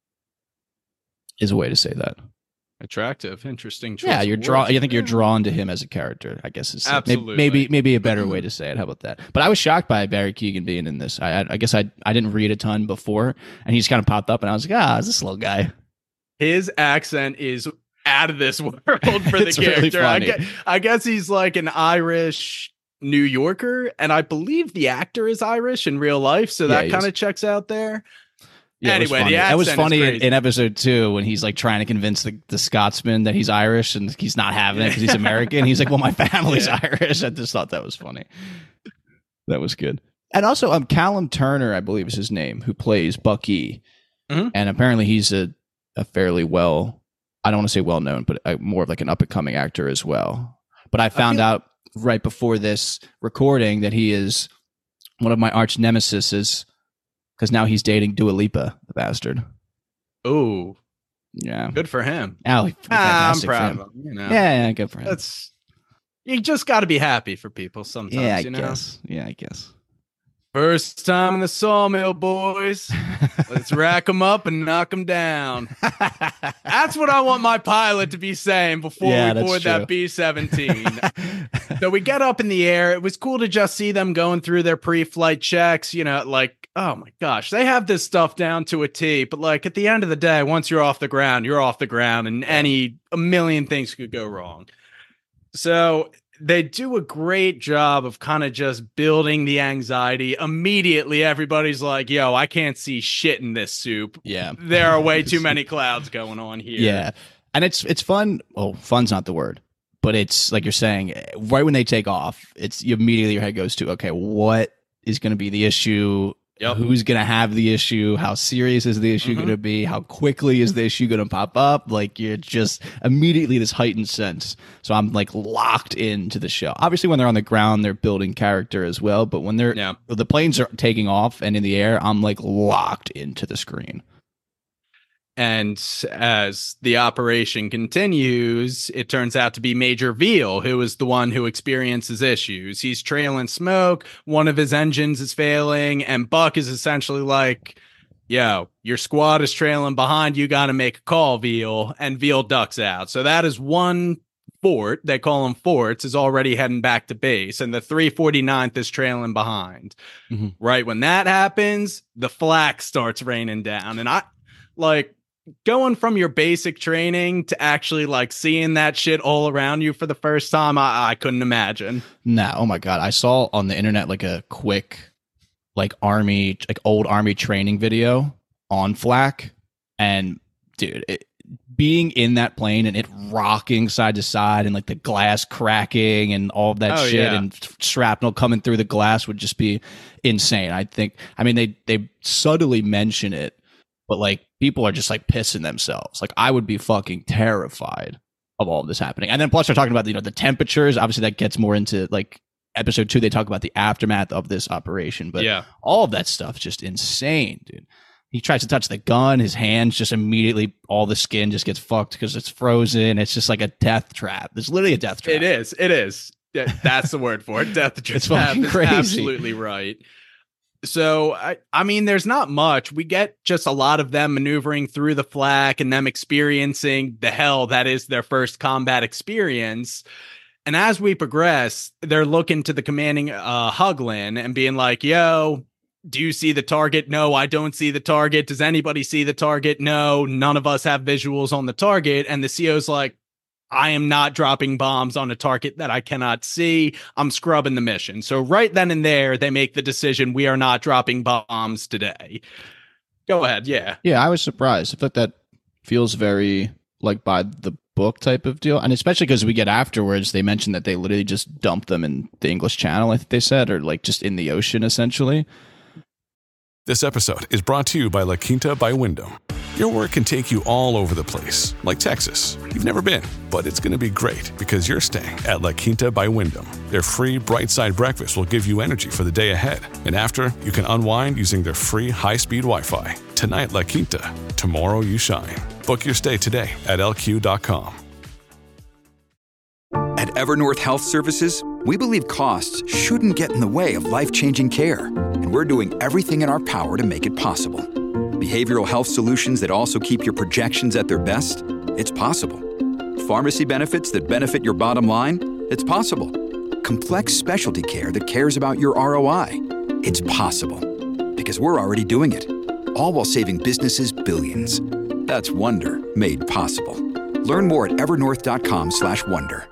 [SPEAKER 4] is a way to say that.
[SPEAKER 3] Attractive, interesting choice.
[SPEAKER 4] Yeah, you're
[SPEAKER 3] of
[SPEAKER 4] drawn.
[SPEAKER 3] words.
[SPEAKER 4] I think you're drawn to him as a character. I guess is
[SPEAKER 3] Absolutely.
[SPEAKER 4] maybe, maybe maybe a better way to say it. How about that? But I was shocked by Barry Keoghan being in this. I I, I guess I I didn't read a ton before, and he just kind of popped up, and I was like, ah, is this little guy?
[SPEAKER 3] His accent is out of this world for the
[SPEAKER 4] It's really
[SPEAKER 3] character. I,
[SPEAKER 4] funny.
[SPEAKER 3] guess, I guess he's like an Irish New Yorker, and I believe the actor is Irish in real life, so
[SPEAKER 4] Yeah,
[SPEAKER 3] that
[SPEAKER 4] he
[SPEAKER 3] kind
[SPEAKER 4] is.
[SPEAKER 3] of checks out there.
[SPEAKER 4] Yeah, it was
[SPEAKER 3] Anyway, the
[SPEAKER 4] funny. That was
[SPEAKER 3] accent is
[SPEAKER 4] funny in,
[SPEAKER 3] crazy.
[SPEAKER 4] in episode two when he's like trying to convince the, the Scotsman that he's Irish and he's not having it because he's American. He's like, "Well, my family's
[SPEAKER 3] Yeah.
[SPEAKER 4] Irish." I just thought that was funny. That was good. And also, um, Callum Turner, I believe is his name, who plays Bucky,
[SPEAKER 3] Mhm.
[SPEAKER 4] and apparently he's a a fairly well, I don't want to say well known, but a, more of like an up and coming actor as well. But I found
[SPEAKER 3] feel-
[SPEAKER 4] out right before this recording that he is one of my arch nemesis, because now he's dating Dua Lipa, the bastard.
[SPEAKER 3] Oh,
[SPEAKER 4] Yeah.
[SPEAKER 3] good for him.
[SPEAKER 4] Oh,
[SPEAKER 3] Ah, I'm
[SPEAKER 4] fantastic for
[SPEAKER 3] proud
[SPEAKER 4] him.
[SPEAKER 3] of him. You know,
[SPEAKER 4] Yeah, yeah, good for him.
[SPEAKER 3] that's you just got to be happy for people sometimes.
[SPEAKER 4] yeah, I
[SPEAKER 3] you know?
[SPEAKER 4] guess. Yeah, I guess.
[SPEAKER 3] First time in the sawmill, boys. Let's rack them up and knock them down. That's what I want my pilot to be saying before
[SPEAKER 4] Yeah,
[SPEAKER 3] we
[SPEAKER 4] that's
[SPEAKER 3] board
[SPEAKER 4] true.
[SPEAKER 3] that B seventeen. So we get up in the air. It was cool to just see them going through their pre-flight checks. You know, like, oh my gosh, they have this stuff down to a T. But like at the end of the day, once you're off the ground, you're off the ground, and any a million things could go wrong. So they do a great job of kind of just building the anxiety. Immediately, everybody's like, yo, I can't see shit in this soup.
[SPEAKER 4] Yeah.
[SPEAKER 3] There are way too many clouds going on here.
[SPEAKER 4] Yeah. And it's it's fun. Oh, fun's not the word. But it's like you're saying, right when they take off, it's you immediately your head goes to, okay, what is going to be the issue?
[SPEAKER 3] Yep.
[SPEAKER 4] Who's going to have the issue? How serious is the issue
[SPEAKER 3] Mhm.
[SPEAKER 4] going to be? How quickly is the issue going to pop up? Like you're just immediately this heightened sense. So I'm like locked into the show. Obviously, when they're on the ground, they're building character as well. But when they're
[SPEAKER 3] Yeah.
[SPEAKER 4] the planes are taking off and in the air, I'm like locked into the screen.
[SPEAKER 3] And as the operation continues, it turns out to be Major Veal, who is the one who experiences issues. He's trailing smoke. One of his engines is failing. And Buck is essentially like, yo, your squad is trailing behind. You got to make a call, Veal. And Veal ducks out. So that is one fort, they call them forts, is already heading back to base, and the three forty-ninth is trailing behind. Mm-hmm. Right when that happens, the flak starts raining down. And I, like, going from your basic training to actually, like, seeing that shit all around you for the first time, I, I couldn't imagine.
[SPEAKER 4] Nah, oh my God. I saw on the internet, like, a quick, like, army, like, old army training video on flak, and, dude, it, being in that plane and it rocking side to side and like the glass cracking and all of that oh, shit yeah. and shrapnel coming through the glass would just be insane. I think, I mean, they, they subtly mention it, but like people are just like pissing themselves. Like I would be fucking terrified of all of this happening. And then plus they're talking about, you know, the temperatures. Obviously that gets more into like episode two. They talk about the aftermath of this operation, but yeah. all of that stuff's just insane, dude. He tries to touch the gun. His hands just immediately, all the skin just gets fucked because it's frozen. It's just like a death trap. It's literally a death trap.
[SPEAKER 3] It is. It is. That's the word for it. Death trap.
[SPEAKER 4] It's fucking crazy.
[SPEAKER 3] Absolutely right. So, I, I mean, there's not much. We get just a lot of them maneuvering through the flak and them experiencing the hell that is their first combat experience. And as we progress, they're looking to the commanding uh, Huglin and being like, yo, do you see the target? No, I don't see the target. Does anybody see the target? No, none of us have visuals on the target. And the C O's like, I am not dropping bombs on a target that I cannot see. I'm scrubbing the mission. So right then and there, they make the decision. We are not dropping bombs today. Go ahead. Yeah.
[SPEAKER 4] Yeah, I was surprised. I thought that feels very like by the book type of deal. And especially because we get afterwards, they mentioned that they literally just dumped them in the English Channel, I think they said, or like just in the ocean, essentially.
[SPEAKER 5] This episode is brought to you by La Quinta by Wyndham. Your work can take you all over the place, like Texas. You've never been, but it's going to be great because you're staying at La Quinta by Wyndham. Their free Bright Side breakfast will give you energy for the day ahead. And after, you can unwind using their free high-speed Wi-Fi. Tonight, La Quinta. Tomorrow, you shine. Book your stay today at L Q dot com.
[SPEAKER 6] At Evernorth Health Services, we believe costs shouldn't get in the way of life-changing care, and we're doing everything in our power to make it possible. Behavioral health solutions that also keep your projections at their best? It's possible. Pharmacy benefits that benefit your bottom line? It's possible. Complex specialty care that cares about your R O I? It's possible. Because we're already doing it. All while saving businesses billions. That's Wonder made possible. Learn more at evernorth.com slash wonder.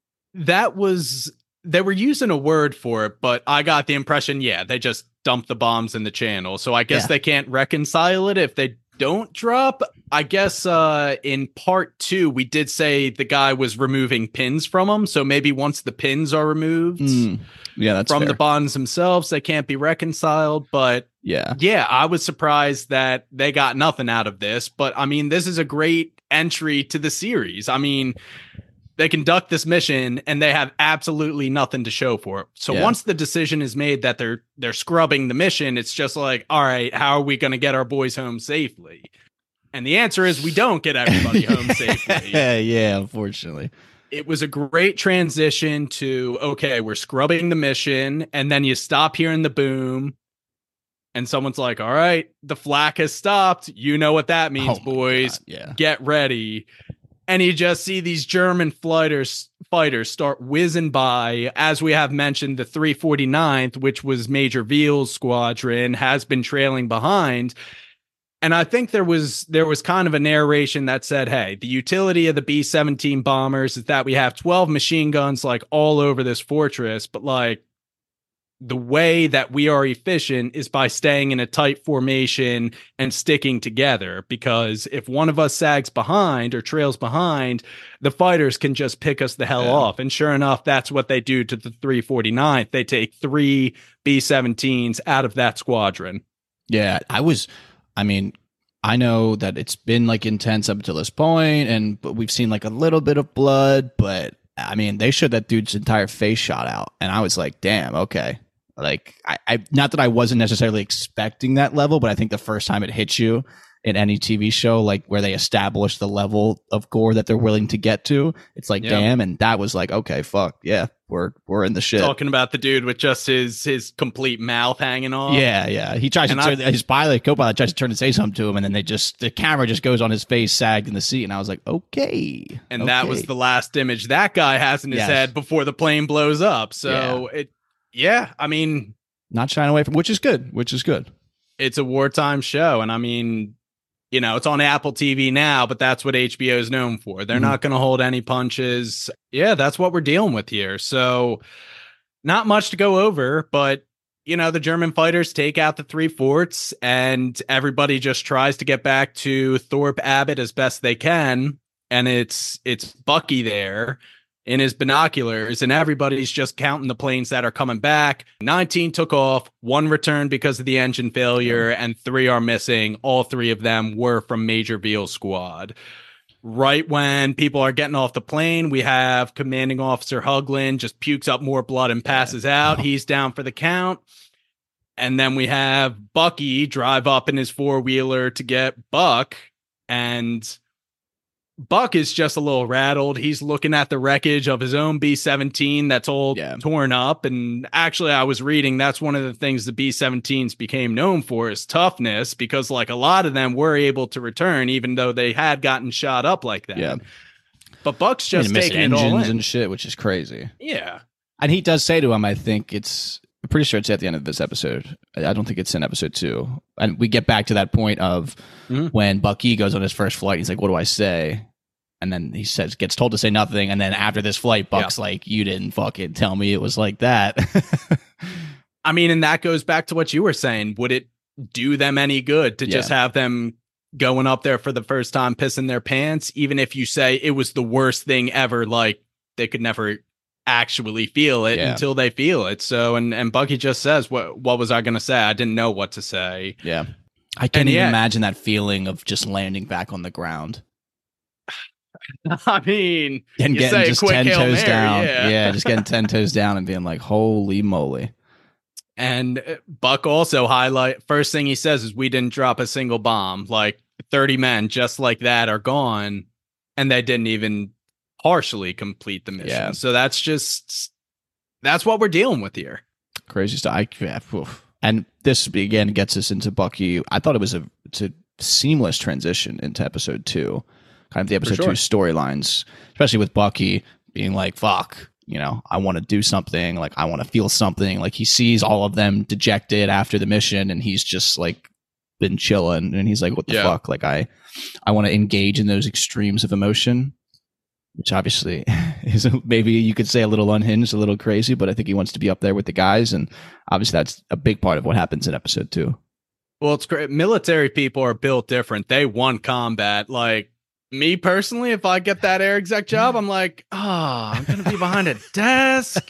[SPEAKER 3] That was, they were using a word for it, but I got the impression, yeah, they just dumped the bombs in the channel. So I guess yeah. they can't reconcile it if they don't drop. I guess uh, in part two, we did say the guy was removing pins from them. So maybe once the pins are removed
[SPEAKER 4] mm. yeah, that's
[SPEAKER 3] from
[SPEAKER 4] fair.
[SPEAKER 3] the bonds themselves, they can't be reconciled. But
[SPEAKER 4] yeah,
[SPEAKER 3] yeah, I was surprised that they got nothing out of this. But I mean, this is a great entry to the series. I mean, they conduct this mission and they have absolutely nothing to show for it. So yeah. once the decision is made that they're they're scrubbing the mission, it's just like, all right, how are we going to get our boys home safely? And the answer is we don't get everybody home safely.
[SPEAKER 4] Yeah, unfortunately.
[SPEAKER 3] It was a great transition to, okay, we're scrubbing the mission, and then you stop hearing the boom, and someone's like, all right, the flak has stopped. You know what that means, oh boys.
[SPEAKER 4] God, yeah.
[SPEAKER 3] Get ready. And you just see these German fighters fighters start whizzing by. As we have mentioned, the three forty-ninth, which was Major Veal's squadron, has been trailing behind. And I think there was there was kind of a narration that said, hey, the utility of the B seventeen bombers is that we have twelve machine guns like all over this fortress, but like the way that we are efficient is by staying in a tight formation and sticking together, because if one of us sags behind or trails behind, the fighters can just pick us the hell yeah. off. And sure enough, that's what they do to the three forty-ninth. They take three B seventeens out of that squadron.
[SPEAKER 4] Yeah, I was, I mean, I know that it's been like intense up until this point, and but we've seen like a little bit of blood, but I mean, they showed that dude's entire face shot out, and I was like, damn, okay. Like, I, I, not that I wasn't necessarily expecting that level, but I think the first time it hits you, in any T V show, like where they establish the level of gore that they're willing to get to. It's like,
[SPEAKER 3] Yep.
[SPEAKER 4] damn. And that was like, okay, fuck. Yeah, we're we're in the shit.
[SPEAKER 3] Talking about the dude with just his his complete mouth hanging off.
[SPEAKER 4] Yeah, yeah. He tries
[SPEAKER 3] And
[SPEAKER 4] to
[SPEAKER 3] I-
[SPEAKER 4] turn, his pilot, co-pilot tries to turn and say something to him, and then they just the camera just goes on his face, sagged in the seat, and I was like, okay.
[SPEAKER 3] And that was
[SPEAKER 4] okay.
[SPEAKER 3] the last image that guy has in his
[SPEAKER 4] Yes.
[SPEAKER 3] head before the plane blows up. So it, yeah, I mean,
[SPEAKER 4] not shying away from, which is good, which is good.
[SPEAKER 3] it's a wartime show, and I mean, you know, it's on Apple T V now, but that's what H B O is known for. They're
[SPEAKER 4] Mhm.
[SPEAKER 3] not going to hold any punches. Yeah, that's what we're dealing with here. So, not much to go over, but you know, the German fighters take out the three forts, and everybody just tries to get back to Thorpe Abbott as best they can. And it's it's Bucky there in his binoculars, and everybody's just counting the planes that are coming back. nineteen took off, one returned because of the engine failure, and three are missing. All three of them were from Major Veal's squad. Right when people are getting off the plane, we have Commanding Officer Huglin just pukes up more blood and passes out. He's down for the count. And then we have Bucky drive up in his four-wheeler to get Buck, and Buck is just a little rattled. He's looking at the wreckage of his own B seventeen that's all
[SPEAKER 4] Yeah.
[SPEAKER 3] torn up. And actually, I was reading that's one of the things the B seventeens became known for is toughness, because like a lot of them were able to return even though they had gotten shot up like that.
[SPEAKER 4] Yeah.
[SPEAKER 3] But Buck's
[SPEAKER 4] I mean,
[SPEAKER 3] just
[SPEAKER 4] missing
[SPEAKER 3] taking it all
[SPEAKER 4] engines
[SPEAKER 3] in.
[SPEAKER 4] and shit, which is crazy.
[SPEAKER 3] Yeah.
[SPEAKER 4] And he does say to him, I think it's, I'm pretty sure it's at the end of this episode. I I don't think it's in episode two. And we get back to that point of
[SPEAKER 3] Mhm.
[SPEAKER 4] when Bucky goes on his first flight. He's like, what do I say? And then he says, gets told to say nothing. And then after this flight, Buck's like, you didn't fucking tell me it was like that.
[SPEAKER 3] I mean, and that goes back to what you were saying. Would it do them any good to just have them going up there for the first time, pissing their pants? Even if you say it was the worst thing ever, like they could never actually feel it
[SPEAKER 4] Yeah.
[SPEAKER 3] until they feel it. So, and, and Bucky just says, what, what was I going to say? I didn't know what to say.
[SPEAKER 4] Yeah. I can't
[SPEAKER 3] And
[SPEAKER 4] even
[SPEAKER 3] yet-
[SPEAKER 4] imagine that feeling of just landing back on the ground
[SPEAKER 3] I mean,
[SPEAKER 4] and
[SPEAKER 3] you
[SPEAKER 4] getting
[SPEAKER 3] say a
[SPEAKER 4] just
[SPEAKER 3] quick
[SPEAKER 4] ten
[SPEAKER 3] Hail
[SPEAKER 4] toes
[SPEAKER 3] Mary,
[SPEAKER 4] down.
[SPEAKER 3] yeah.
[SPEAKER 4] Yeah. Just getting ten toes down and being like, holy moly.
[SPEAKER 3] And uh, Buck also highlight first thing he says is we didn't drop a single bomb. Like thirty men just like that are gone, and they didn't even partially complete the mission.
[SPEAKER 4] Yeah.
[SPEAKER 3] So that's just that's what we're dealing with here.
[SPEAKER 4] Crazy stuff. I, yeah, oof. And this again gets us into Bucky. I thought it was a it's a seamless transition into episode two, kind of the episode
[SPEAKER 3] sure.
[SPEAKER 4] two storylines, especially with Bucky being like, "Fuck, you know, I want to do something. Like, I want to feel something." Like he sees all of them dejected after the mission, and he's just like been chilling, and he's like, "What the
[SPEAKER 3] Yeah.
[SPEAKER 4] fuck?" Like I, I want to engage in those extremes of emotion. Which obviously is maybe you could say a little unhinged, a little crazy, but I think he wants to be up there with the guys. And obviously that's a big part of what happens in episode two.
[SPEAKER 3] Well, it's great. Military people are built different. They want combat. Like me personally, if I get that air exec job, I'm like, oh, I'm gonna be behind a desk.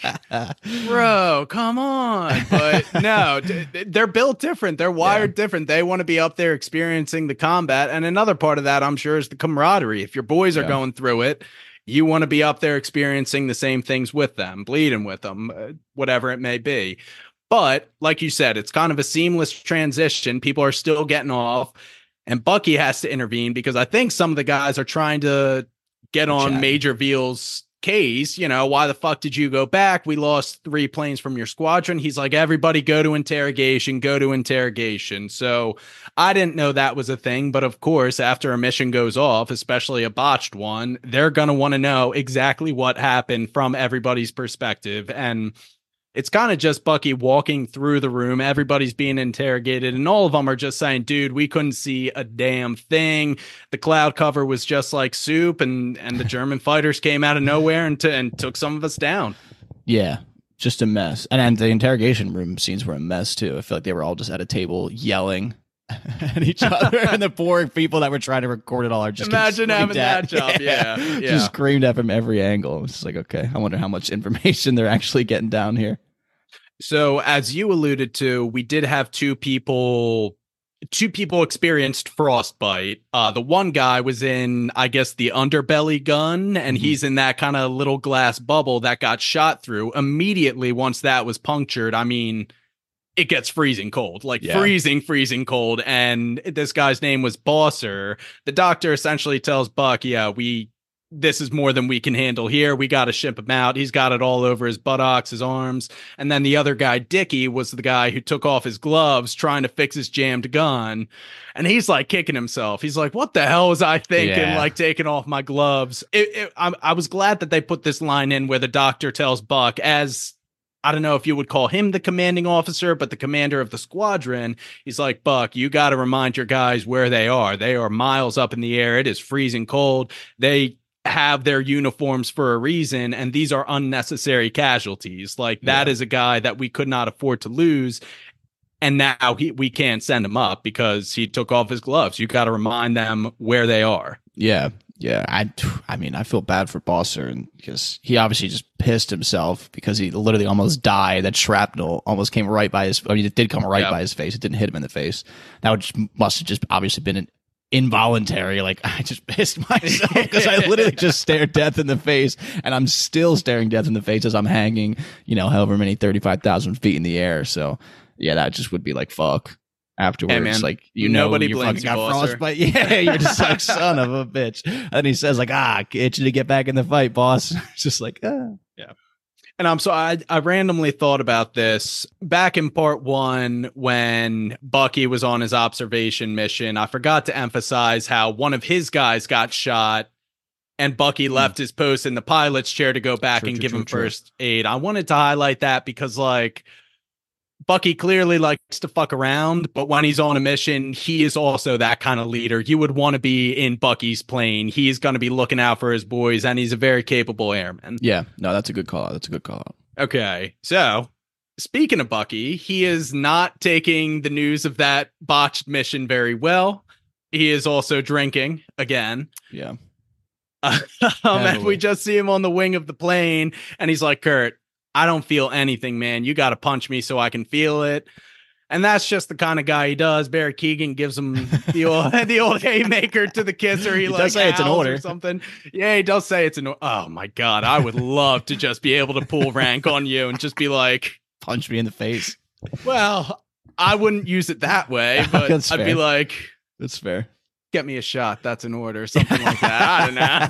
[SPEAKER 3] Bro, come on. But no, d- they're built different. They're wired different. They want to be up there experiencing the combat. And another part of that, I'm sure, is the camaraderie. If your boys are
[SPEAKER 4] Yeah.
[SPEAKER 3] going through it, you want to be up there experiencing the same things with them, bleeding with them, uh, whatever it may be. But like you said, it's kind of a seamless transition. People are still getting off, and Bucky has to intervene because I think some of the guys are trying to get on
[SPEAKER 4] Chat.
[SPEAKER 3] Major Veal's case. You know, why the fuck did you go back? We lost three planes from your squadron. He's like, everybody go to interrogation, go to interrogation. So I didn't know that was a thing. But of course, after a mission goes off, especially a botched one, they're going to want to know exactly what happened from everybody's perspective. And it's kind of just Bucky walking through the room. Everybody's being interrogated, and all of them are just saying, dude, we couldn't see a damn thing. The cloud cover was just like soup, and and the German fighters came out of nowhere and, t- and took some of us down.
[SPEAKER 4] Yeah, just a mess. And, and the interrogation room scenes were a mess too. I feel like they were all just at a table yelling at each other, and the poor people that were trying to record it all are just getting
[SPEAKER 3] Imagine having
[SPEAKER 4] screamed at.
[SPEAKER 3] that job. Yeah, yeah.
[SPEAKER 4] Just screamed at from every angle. It's just like, okay, I wonder how much information they're actually getting down here.
[SPEAKER 3] So as you alluded to, we did have two people two people experienced frostbite. Uh, the one guy was in, I guess, the underbelly gun, and
[SPEAKER 4] Mm-hmm.
[SPEAKER 3] he's in that kind of little glass bubble that got shot through immediately once that was punctured. I mean, it gets freezing cold, like
[SPEAKER 4] Yeah.
[SPEAKER 3] freezing, freezing cold. And this guy's name was Bosser. The doctor essentially tells Buck, yeah, we, this is more than we can handle here. We got to ship him out. He's got it all over his buttocks, his arms. And then the other guy, Dickie, was the guy who took off his gloves trying to fix his jammed gun. And he's like kicking himself. He's like, what the hell was I thinking?
[SPEAKER 4] Yeah.
[SPEAKER 3] Like taking off my gloves. It, it, I, I was glad that they put this line in where the doctor tells Buck, as I don't know if you would call him the commanding officer, but the commander of the squadron. He's like, Buck, you got to remind your guys where they are. They are miles up in the air. It is freezing cold. They have their uniforms for a reason, and these are unnecessary casualties. Like that
[SPEAKER 4] Yeah.
[SPEAKER 3] is a guy that we could not afford to lose. And now he, we can't send him up because he took off his gloves. You got to remind them where they are.
[SPEAKER 4] Yeah, yeah. I, I mean, I feel bad for Bosser, and because he obviously just pissed himself because he literally almost died. That shrapnel almost came right by his. I mean, it did come right
[SPEAKER 3] Yep.
[SPEAKER 4] by his face. It didn't hit him in the face. That would just, must have just obviously been an involuntary. Like I just pissed myself because I literally just stared death in the face, and I'm still staring death in the face as I'm hanging. You know, however many thirty-five thousand feet in the air. So yeah, that just would be like fuck. Afterwards,
[SPEAKER 3] Hey, man,
[SPEAKER 4] like you know,
[SPEAKER 3] nobody
[SPEAKER 4] you
[SPEAKER 3] blames
[SPEAKER 4] fucking
[SPEAKER 3] you,
[SPEAKER 4] got
[SPEAKER 3] Bosser.
[SPEAKER 4] frostbite. Yeah, you're just like son of a bitch. And he says like, ah, itching to get back in the fight, boss. It's just like, ah.
[SPEAKER 3] And I'm so I, I randomly thought about this back in part one when Bucky was on his observation mission. I forgot to emphasize how one of his guys got shot and Bucky
[SPEAKER 4] Hmm.
[SPEAKER 3] left his post in the pilot's chair to go back
[SPEAKER 4] True,
[SPEAKER 3] and
[SPEAKER 4] true,
[SPEAKER 3] give
[SPEAKER 4] true,
[SPEAKER 3] him
[SPEAKER 4] true.
[SPEAKER 3] first aid. I wanted to highlight that because like Bucky clearly likes to fuck around, but when he's on a mission, he is also that kind of leader. You would want to be in Bucky's plane. He's going to be looking out for his boys, and he's a very capable airman.
[SPEAKER 4] Yeah, no, that's a good call out. That's a good call out.
[SPEAKER 3] Okay, so speaking of Bucky, he is not taking the news of that botched mission very well. He is also drinking again.
[SPEAKER 4] Yeah,
[SPEAKER 3] Um, and
[SPEAKER 4] Heavily.
[SPEAKER 3] we just see him on the wing of the plane, and he's like, Kurt, I don't feel anything, man. You got to punch me so I can feel it. And that's just the kind of guy he does. Barry Keoghan gives him the old, the old haymaker to the kisser. He,
[SPEAKER 4] He
[SPEAKER 3] like
[SPEAKER 4] does say it's an
[SPEAKER 3] howls
[SPEAKER 4] order.
[SPEAKER 3] or something. Yeah, he does say it's an. Oh my god, I would love to just be able to pull rank on you and just be like,
[SPEAKER 4] punch me in the face.
[SPEAKER 3] well, I wouldn't use it that way, but
[SPEAKER 4] That's
[SPEAKER 3] I'd be
[SPEAKER 4] fair.
[SPEAKER 3] like,
[SPEAKER 4] That's fair.
[SPEAKER 3] get me a shot. That's an order, something like that.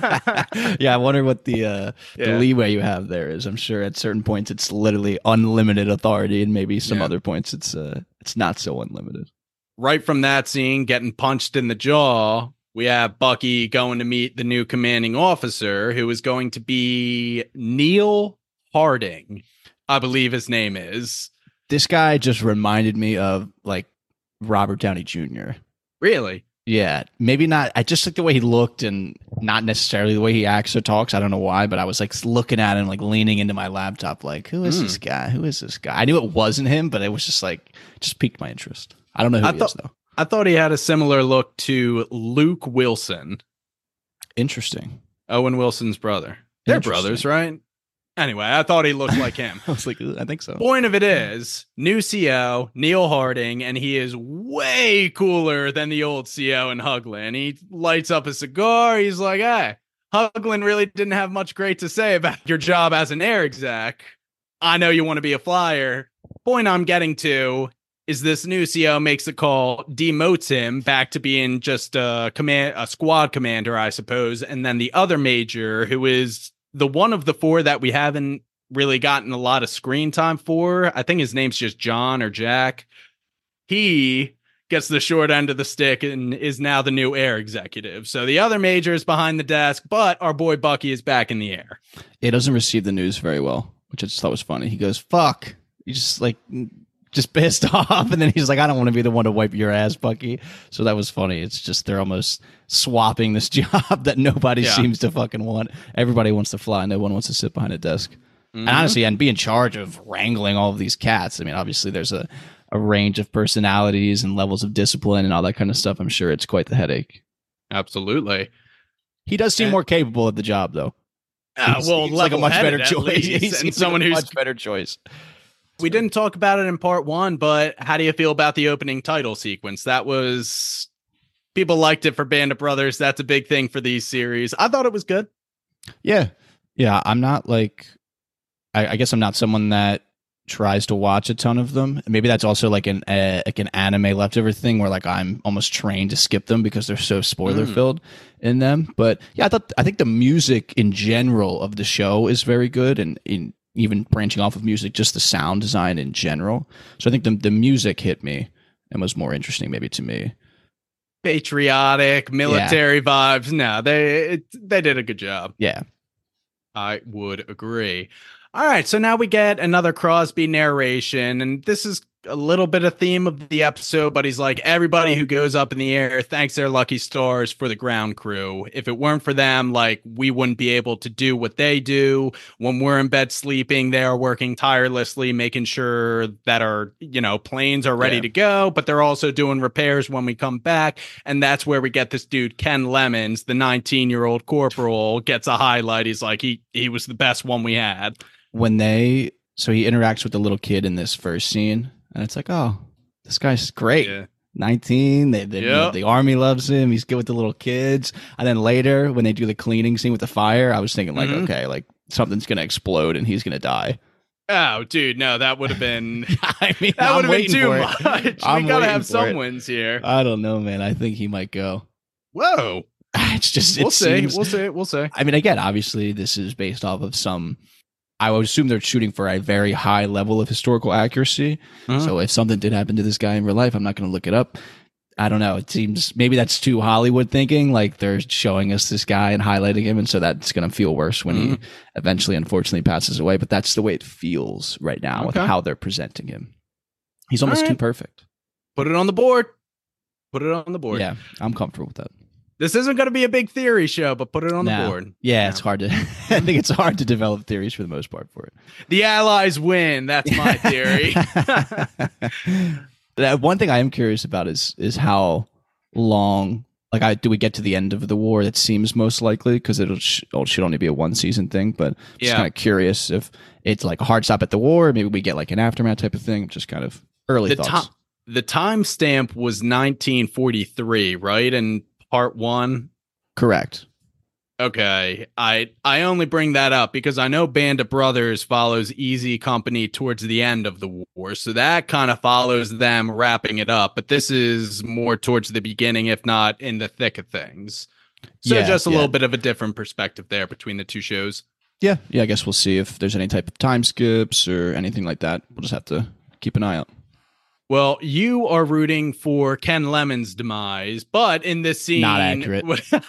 [SPEAKER 3] I don't know.
[SPEAKER 4] Yeah, I wonder what the uh,
[SPEAKER 3] Yeah.
[SPEAKER 4] the leeway you have there is. I'm sure at certain points it's literally unlimited authority, and maybe some
[SPEAKER 3] Yeah.
[SPEAKER 4] other points it's uh, it's not so unlimited.
[SPEAKER 3] Right from that scene, getting punched in the jaw, we have Bucky going to meet the new commanding officer, who is going to be Neil Harding, I believe his name is.
[SPEAKER 4] This guy just reminded me of like Robert Downey Junior
[SPEAKER 3] Really?
[SPEAKER 4] Yeah, maybe not. I just like the way he looked, and not necessarily the way he acts or talks. I don't know why, but I was like looking at him, like leaning into my laptop, like, who is
[SPEAKER 3] Mm.
[SPEAKER 4] this guy? Who is this guy? I knew it wasn't him, but it was just like, just piqued my interest. I don't know who
[SPEAKER 3] I
[SPEAKER 4] he
[SPEAKER 3] thought-
[SPEAKER 4] is though.
[SPEAKER 3] I thought he had a similar look to Luke Wilson,
[SPEAKER 4] Interesting.
[SPEAKER 3] Owen Wilson's brother. They're
[SPEAKER 4] Interesting.
[SPEAKER 3] brothers, right? Anyway, I thought he looked like him.
[SPEAKER 4] I was like, "Ooh, I think so.
[SPEAKER 3] Point of it is, new C O, Neil Harding, and he is way cooler than the old C O in Huglin. He lights up a cigar. He's like, hey, Huglin really didn't have much great to say about your job as an air exec. I know you want to be a flyer. Point I'm getting to is this new C O makes a call, demotes him back to being just a command, a squad commander, I suppose. And then the other major, who is the one of the four that we haven't really gotten a lot of screen time for, I think his name's just John or Jack. He gets the short end of the stick and is now the new air executive. So the other major is behind the desk, but our boy Bucky is back in the air.
[SPEAKER 4] It doesn't receive the news very well, which I just thought was funny. He goes, fuck. He just like, just pissed off. And then he's like, I don't want to be the one to wipe your ass, Bucky. So that was funny. It's just, they're almost swapping this job that nobody
[SPEAKER 3] Yeah.
[SPEAKER 4] seems to fucking want. Everybody wants to fly. No one wants to sit behind a desk.
[SPEAKER 3] Mhm.
[SPEAKER 4] And honestly, and be in charge of wrangling all of these cats. I mean, obviously there's a, a range of personalities and levels of discipline and all that kind of stuff. I'm sure it's quite the headache.
[SPEAKER 3] Absolutely.
[SPEAKER 4] He does seem
[SPEAKER 3] And-
[SPEAKER 4] more capable of the job, though.
[SPEAKER 3] Uh,
[SPEAKER 4] He
[SPEAKER 3] well,
[SPEAKER 4] seems like a much better
[SPEAKER 3] level-headed at
[SPEAKER 4] choice.
[SPEAKER 3] least,
[SPEAKER 4] He
[SPEAKER 3] and
[SPEAKER 4] seems
[SPEAKER 3] someone
[SPEAKER 4] like a
[SPEAKER 3] who's
[SPEAKER 4] much better choice.
[SPEAKER 3] We didn't talk about it in part one, but how do you feel about the opening title sequence? That was, people liked it for Band of Brothers. That's a big thing for these series. I thought it was good.
[SPEAKER 4] Yeah. Yeah. I'm not like, I, I guess I'm not someone that tries to watch a ton of them. Maybe that's also like an uh, like an anime leftover thing where like I'm almost trained to skip them because they're so spoiler filled mm. in them. But yeah, I thought I think the music in general of the show is very good, and in even branching off of music, just the sound design in general. So I think the the music hit me and was more interesting maybe to me.
[SPEAKER 3] Patriotic, military yeah. vibes. No, they it, they did a good job.
[SPEAKER 4] Yeah.
[SPEAKER 3] I would agree. All right, so now we get another Crosby narration, and this is a little bit of theme of the episode, but he's like, everybody who goes up in the air thanks their lucky stars for the ground crew. If it weren't for them, like, we wouldn't be able to do what they do. When we're in bed sleeping, they are working tirelessly, making sure that our, you know, planes are ready yeah. to go, but they're also doing repairs when we come back. And that's where we get this dude, Ken Lemons, the nineteen-year-old corporal, gets a highlight. He's like, he he was the best one we had.
[SPEAKER 4] When they, so he interacts with the little kid in this first scene, and it's like, oh, this guy's great. Yeah. nineteen, they, they, yep. you know, the army loves him. He's good with the little kids. And then later, when they do the cleaning scene with the fire, I was thinking like, mm-hmm. okay, like something's going to explode and he's going to die.
[SPEAKER 3] Oh, dude, no, that would have been,
[SPEAKER 4] I mean,
[SPEAKER 3] that would have been too
[SPEAKER 4] it.
[SPEAKER 3] much.
[SPEAKER 4] I'm
[SPEAKER 3] we got to have some
[SPEAKER 4] it.
[SPEAKER 3] wins here.
[SPEAKER 4] I don't know, man. I think he might go.
[SPEAKER 3] Whoa.
[SPEAKER 4] It's just,
[SPEAKER 3] we'll
[SPEAKER 4] it
[SPEAKER 3] see.
[SPEAKER 4] Seems,
[SPEAKER 3] we'll see. We'll see.
[SPEAKER 4] I mean, again, obviously, this is based off of some, I would assume they're shooting for a very high level of historical accuracy. Uh-huh. So if something did happen to this guy in real life, I'm not going to look it up. I don't know. It seems maybe that's too Hollywood thinking. Like they're showing us this guy and highlighting him. And so that's going to feel worse when mm-hmm. he eventually, unfortunately, passes away. But that's the way it feels right now okay. with how they're presenting him. He's almost right. too perfect.
[SPEAKER 3] Put it on the board. Put it on the board.
[SPEAKER 4] Yeah, I'm comfortable with that.
[SPEAKER 3] This isn't going to be a big theory show, but put it on
[SPEAKER 4] no.
[SPEAKER 3] the board.
[SPEAKER 4] Yeah, no. It's hard to, I think it's hard to develop theories for the most part for it.
[SPEAKER 3] The Allies win. That's my theory.
[SPEAKER 4] One thing I am curious about is is how long, like, I do we get to the end of the war? That seems most likely because it'll sh- it should only be a one season thing. But I'm just yeah. kind of curious if it's like a hard stop at the war. Maybe we get like an aftermath type of thing. Just kind of early
[SPEAKER 3] the
[SPEAKER 4] thoughts.
[SPEAKER 3] To- the timestamp was nineteen forty-three, right? And part one?
[SPEAKER 4] Correct.
[SPEAKER 3] Okay. I I only bring that up because I know Band of Brothers follows Easy Company towards the end of the war. So that kind of follows them wrapping it up. But this is more towards the beginning, if not in the thick of things. So yeah, just a yeah. little bit of a different perspective there between the two shows.
[SPEAKER 4] Yeah. Yeah, I guess we'll see if there's any type of time skips or anything like that. We'll just have to keep an eye out.
[SPEAKER 3] Well, you are rooting for Ken Lemon's demise, but in this scene,
[SPEAKER 4] not accurate.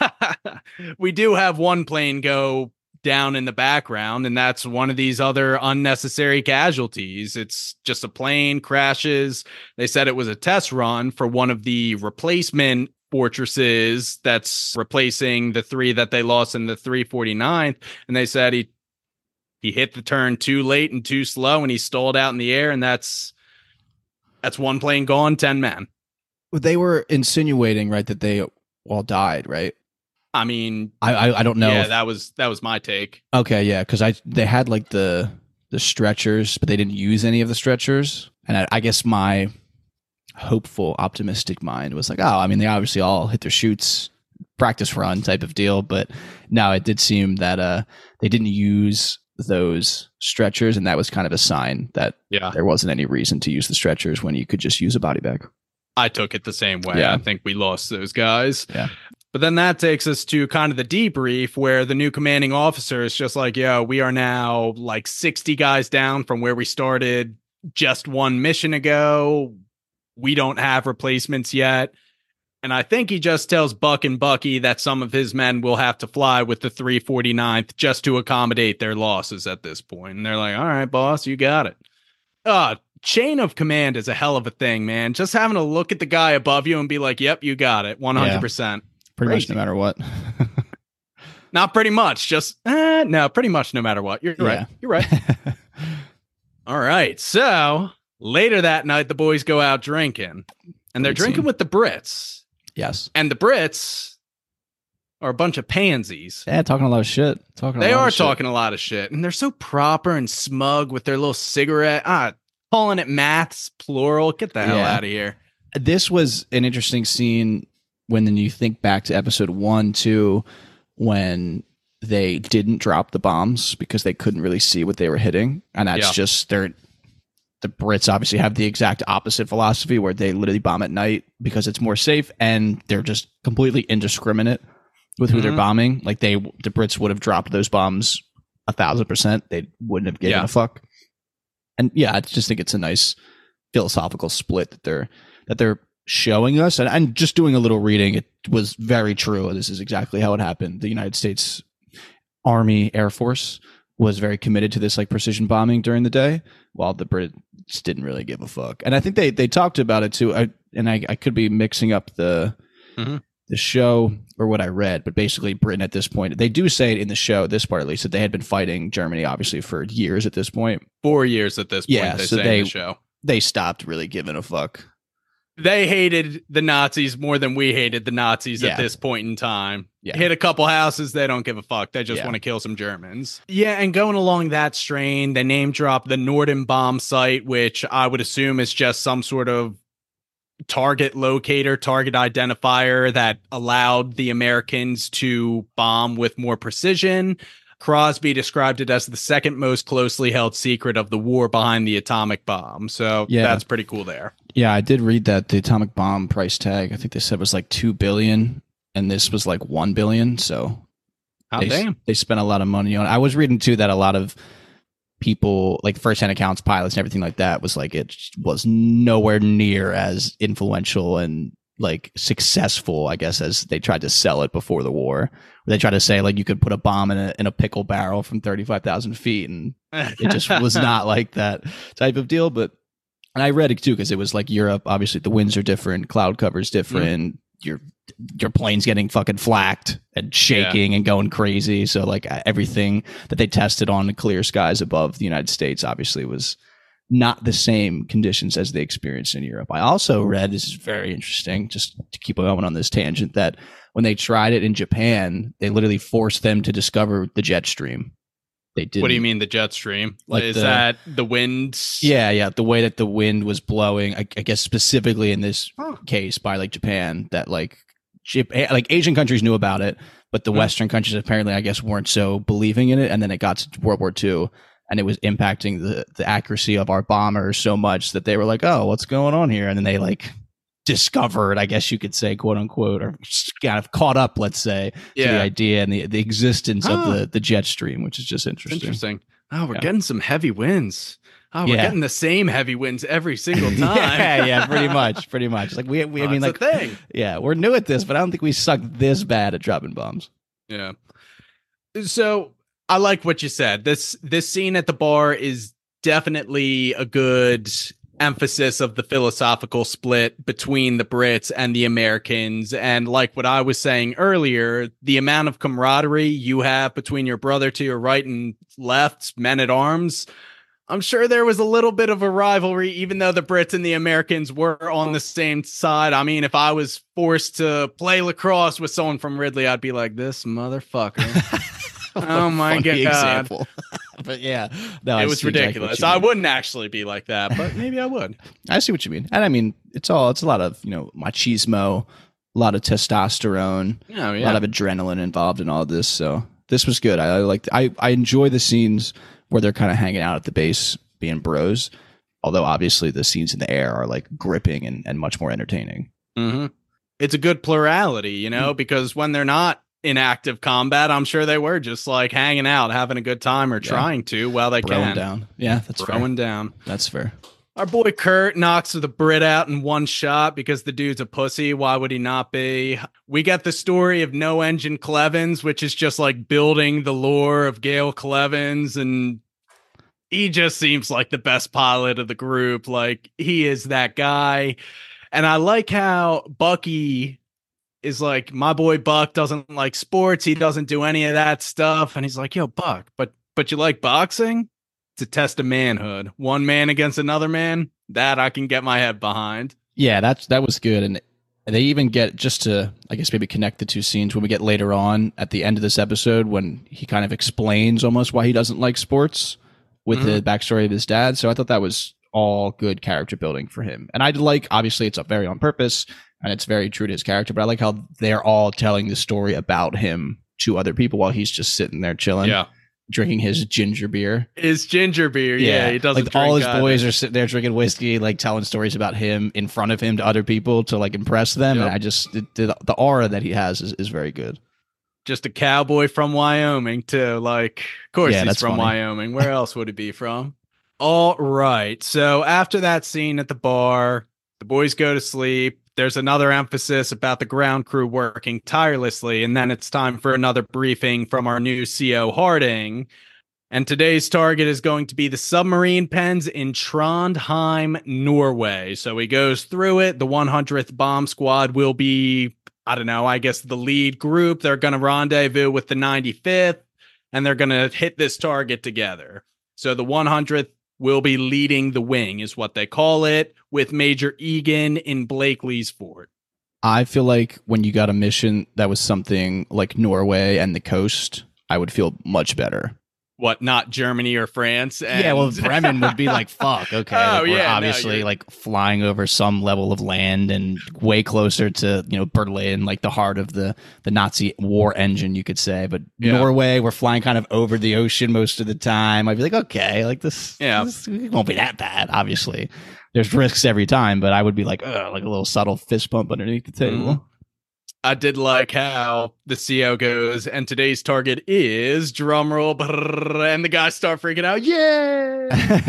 [SPEAKER 3] We do have one plane go down in the background, and that's one of these other unnecessary casualties. It's just a plane crashes. They said it was a test run for one of the replacement fortresses that's replacing the three that they lost in the three forty-ninth, and they said he he hit the turn too late and too slow, and he stalled out in the air, and that's That's one plane gone, ten men.
[SPEAKER 4] They were insinuating, right, that they all died, right?
[SPEAKER 3] I mean,
[SPEAKER 4] I I, I don't know.
[SPEAKER 3] Yeah,
[SPEAKER 4] if,
[SPEAKER 3] that was that was my take.
[SPEAKER 4] Okay, yeah, because I they had like the the stretchers, but they didn't use any of the stretchers, and I, I guess my hopeful, optimistic mind was like, oh, I mean, they obviously all hit their chutes, practice run type of deal, but no, it did seem that uh they didn't use those stretchers, and that was kind of a sign that
[SPEAKER 3] yeah.
[SPEAKER 4] there wasn't any reason to use the stretchers when you could just use a body bag.
[SPEAKER 3] I took it the same way.
[SPEAKER 4] Yeah.
[SPEAKER 3] I think we lost those guys.
[SPEAKER 4] Yeah.
[SPEAKER 3] But then that takes us to kind of the debrief where the new commanding officer is just like, yo, we are now like sixty guys down from where we started just one mission ago. We don't have replacements yet. And I think he just tells Buck and Bucky that some of his men will have to fly with the three forty-ninth just to accommodate their losses at this point. And they're like, all right, boss, you got it. Uh, chain of command is a hell of a thing, man. Just having to look at the guy above you and be like, yep, you got it. one hundred percent.
[SPEAKER 4] Yeah, pretty Crazy. Much no matter what.
[SPEAKER 3] Not pretty much. Just, eh, no, pretty much no matter what. You're yeah. right. You're right. All right. So later that night, the boys go out drinking. And they're
[SPEAKER 4] Great
[SPEAKER 3] drinking
[SPEAKER 4] scene.
[SPEAKER 3] with the Brits.
[SPEAKER 4] Yes.
[SPEAKER 3] And the Brits are a bunch of pansies.
[SPEAKER 4] Yeah, talking a lot of shit. Talking
[SPEAKER 3] they
[SPEAKER 4] a lot
[SPEAKER 3] are
[SPEAKER 4] of
[SPEAKER 3] talking
[SPEAKER 4] shit.
[SPEAKER 3] a lot of shit. And they're so proper and smug with their little cigarette. Ah, calling it maths, plural. Get the hell
[SPEAKER 4] Yeah.
[SPEAKER 3] out of here.
[SPEAKER 4] This was an interesting scene when then you think back to episode one, two, when they didn't drop the bombs because they couldn't really see what they were hitting. And that's
[SPEAKER 3] Yeah.
[SPEAKER 4] just, they're the Brits obviously have the exact opposite philosophy where they literally bomb at night because it's more safe, and they're just completely indiscriminate with who mm-hmm. they're bombing. Like they, the Brits would have dropped those bombs a thousand percent. They wouldn't have given
[SPEAKER 3] yeah.
[SPEAKER 4] a fuck. And yeah, I just think it's a nice philosophical split that they're that they're showing us. And, and just doing a little reading, it was very true. This is exactly how it happened. The United States Army Air Force was very committed to this like precision bombing during the day, while the Brits didn't really give a fuck. And I think they they talked about it too. I, and I, I could be mixing up the mm-hmm. the show or what I read, but basically Britain at this point, they do say it in the show, this part at least, that they had been fighting Germany obviously for years at this point.
[SPEAKER 3] Four years at this point,
[SPEAKER 4] yeah,
[SPEAKER 3] they
[SPEAKER 4] so
[SPEAKER 3] say
[SPEAKER 4] they,
[SPEAKER 3] in the show.
[SPEAKER 4] They stopped really giving a fuck.
[SPEAKER 3] They hated the Nazis more than we hated the Nazis
[SPEAKER 4] yeah.
[SPEAKER 3] at this point in time.
[SPEAKER 4] Yeah.
[SPEAKER 3] Hit a couple houses, they don't give a fuck. They just
[SPEAKER 4] yeah.
[SPEAKER 3] want to kill some Germans. Yeah, and going along that strain, they name drop the Norden bomb site, which I would assume is just some sort of target locator, target identifier that allowed the Americans to bomb with more precision. Crosby described it as the second most closely held secret of the war behind the atomic bomb. So yeah. that's pretty cool there.
[SPEAKER 4] Yeah, I did read that the atomic bomb price tag, I think they said was like two billion dollars, and this was like one billion dollars. So
[SPEAKER 3] oh,
[SPEAKER 4] they,
[SPEAKER 3] damn.
[SPEAKER 4] they spent a lot of money on it. I was reading too that a lot of people, like first-hand accounts, pilots and everything like that, was like it was nowhere near as influential and like successful, I guess, as they tried to sell it before the war. They tried to say like you could put a bomb in a in a pickle barrel from thirty-five thousand feet, and it just was not like that type of deal. But and I read it too because it was like Europe. Obviously, the winds are different, cloud cover's different. Mm. Your your plane's getting fucking flacked and shaking yeah. and going crazy. So like everything that they tested on the clear skies above the United States obviously was not the same conditions as they experienced in Europe. I also read, this is very interesting, just to keep going on this tangent, that when they tried it in Japan, they literally forced them to discover the jet stream. They did.
[SPEAKER 3] What do you mean the jet stream?
[SPEAKER 4] Like
[SPEAKER 3] is
[SPEAKER 4] the,
[SPEAKER 3] that the wind?
[SPEAKER 4] Yeah, yeah. The way that the wind was blowing, I, I guess specifically in this huh. case by like Japan, that like Japan, like Asian countries knew about it, but the mm-hmm. Western countries apparently, I guess, weren't so believing in it. And then it got to World War Two. And it was impacting the, the accuracy of our bombers so much that they were like, oh, what's going on here? And then they like discovered, I guess you could say, quote unquote, or kind of caught up, let's say, yeah. to the idea and the, the existence huh. of the, the jet stream, which is just interesting.
[SPEAKER 3] Interesting. Oh, we're
[SPEAKER 4] yeah.
[SPEAKER 3] getting some heavy winds. Oh, we're
[SPEAKER 4] yeah.
[SPEAKER 3] getting the same heavy winds every single time.
[SPEAKER 4] yeah, yeah, pretty much, pretty much. Like we, we
[SPEAKER 3] oh,
[SPEAKER 4] I mean, like,
[SPEAKER 3] a thing.
[SPEAKER 4] yeah, we're new at this, but I don't think we suck this bad at dropping bombs.
[SPEAKER 3] Yeah. So I like what you said. This this scene at the bar is definitely a good emphasis of the philosophical split between the Brits and the Americans. And like what I was saying earlier, the amount of camaraderie you have between your brother to your right and left, men at arms, I'm sure there was a little bit of a rivalry, even though the Brits and the Americans were on the same side. I mean, if I was forced to play lacrosse with someone from Ridley, I'd be like, this motherfucker. Oh my god!
[SPEAKER 4] Example. But yeah, no,
[SPEAKER 3] it
[SPEAKER 4] I
[SPEAKER 3] was
[SPEAKER 4] see exactly
[SPEAKER 3] ridiculous. I wouldn't actually be like that, but maybe I would.
[SPEAKER 4] I see what you mean, and I mean it's all it's a lot of you know machismo, a lot of testosterone,
[SPEAKER 3] oh, yeah.
[SPEAKER 4] a lot of adrenaline involved in all of this. So this was good. I, I like I I enjoy the scenes where they're kind of hanging out at the base, being bros. Although obviously the scenes in the air are like gripping and, and much more entertaining.
[SPEAKER 3] Mm-hmm. It's a good plurality, you know, mm-hmm. because when they're not in active combat, I'm sure they were just like hanging out, having a good time, or yeah. trying to while they
[SPEAKER 4] Throwing
[SPEAKER 3] can.
[SPEAKER 4] down. Yeah, that's
[SPEAKER 3] Throwing
[SPEAKER 4] fair.
[SPEAKER 3] down.
[SPEAKER 4] That's fair.
[SPEAKER 3] Our boy Kurt knocks the Brit out in one shot because the dude's a pussy. Why would he not be? We get the story of No Engine Clevens, which is just like building the lore of Gale Clevens, and he just seems like the best pilot of the group. Like, he is that guy. And I like how Bucky is like, my boy Buck doesn't like sports. He doesn't do any of that stuff. And he's like, yo, Buck, but but you like boxing? It's a test of manhood. One man against another man, that I can get my head behind.
[SPEAKER 4] Yeah, that's that was good. And they even get, just to, I guess, maybe connect the two scenes, when we get later on at the end of this episode, when he kind of explains almost why he doesn't like sports with mm-hmm. the backstory of his dad. So I thought that was all good character building for him. And I like, obviously, it's very on purpose, and it's very true to his character, but I like how they're all telling the story about him to other people while he's just sitting there chilling.
[SPEAKER 3] Yeah.
[SPEAKER 4] drinking his ginger beer.
[SPEAKER 3] His ginger beer, yeah, he doesn't.
[SPEAKER 4] Like
[SPEAKER 3] drink
[SPEAKER 4] all his
[SPEAKER 3] either.
[SPEAKER 4] boys are sitting there drinking whiskey, like telling stories about him in front of him to other people to like impress them.
[SPEAKER 3] Yep.
[SPEAKER 4] And I just the, the, the aura that he has is, is very good.
[SPEAKER 3] Just a cowboy from Wyoming, too. Like, of course
[SPEAKER 4] Yeah,
[SPEAKER 3] he's
[SPEAKER 4] that's
[SPEAKER 3] from
[SPEAKER 4] funny.
[SPEAKER 3] Wyoming. Where else would he be from? All right. So after that scene at the bar, the boys go to sleep. There's another emphasis about the ground crew working tirelessly. And then it's time for another briefing from our new C O Harding. And today's target is going to be the submarine pens in Trondheim, Norway. So he goes through it. The one hundredth Bomb Squad will be, I don't know, I guess the lead group. They're going to rendezvous with the ninety-fifth, and they're going to hit this target together. So the one hundredth will be leading the wing, is what they call it, with Major Egan in Blakely's fort.
[SPEAKER 4] I feel like when you got a mission that was something like Norway and the coast, I would feel much better.
[SPEAKER 3] What, not Germany or France? And...
[SPEAKER 4] Yeah, well, Bremen would be like, fuck, okay.
[SPEAKER 3] Oh,
[SPEAKER 4] like, we're
[SPEAKER 3] yeah, no,
[SPEAKER 4] obviously
[SPEAKER 3] you're-
[SPEAKER 4] like flying over some level of land and way closer to, you know, Berlin, like the heart of the, the Nazi war engine, you could say. But
[SPEAKER 3] Yeah.
[SPEAKER 4] Norway, we're flying kind of over the ocean most of the time. I'd be like, okay, like this,
[SPEAKER 3] Yeah.
[SPEAKER 4] this it won't be that bad, obviously. There's risks every time, but I would be like, ugh, like a little subtle fist bump underneath the table.
[SPEAKER 3] Mhm. I did like how the C O goes, and today's target is drumroll, brrr, and the guys start freaking out. Yeah.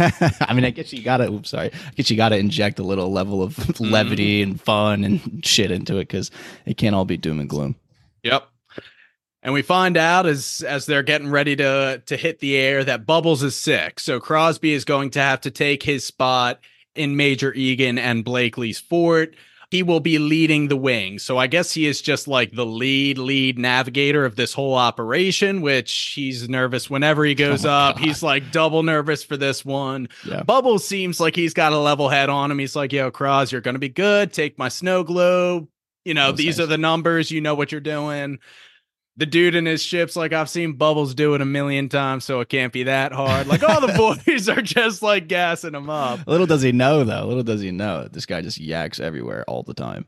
[SPEAKER 4] I mean, I guess you gotta. Oops, sorry. I guess you gotta inject a little level of
[SPEAKER 3] Mm-hmm.
[SPEAKER 4] levity and fun and shit into it because it can't all be doom and gloom.
[SPEAKER 3] Yep. And we find out as as they're getting ready to to hit the air that Bubbles is sick. So Crosby is going to have to take his spot in Major Egan and Blakely's fort. He will be leading the wing. So I guess he is just like the lead, lead navigator of this whole operation, which he's nervous whenever he goes
[SPEAKER 4] Oh,
[SPEAKER 3] up.
[SPEAKER 4] God.
[SPEAKER 3] He's like double nervous for this one.
[SPEAKER 4] Yeah.
[SPEAKER 3] Bubbles seems like he's got a level head on him. He's like, yo, Cross, you're going to be good. Take my snow globe. You know,
[SPEAKER 4] That was
[SPEAKER 3] these
[SPEAKER 4] nice.
[SPEAKER 3] are the numbers. You know what you're doing. The dude in his ship's like, I've seen Bubbles do it a million times, so it can't be that hard. Like, all the boys are just like gassing him up.
[SPEAKER 4] Little does he know, though. Little does he know, this guy just yaks everywhere all the time.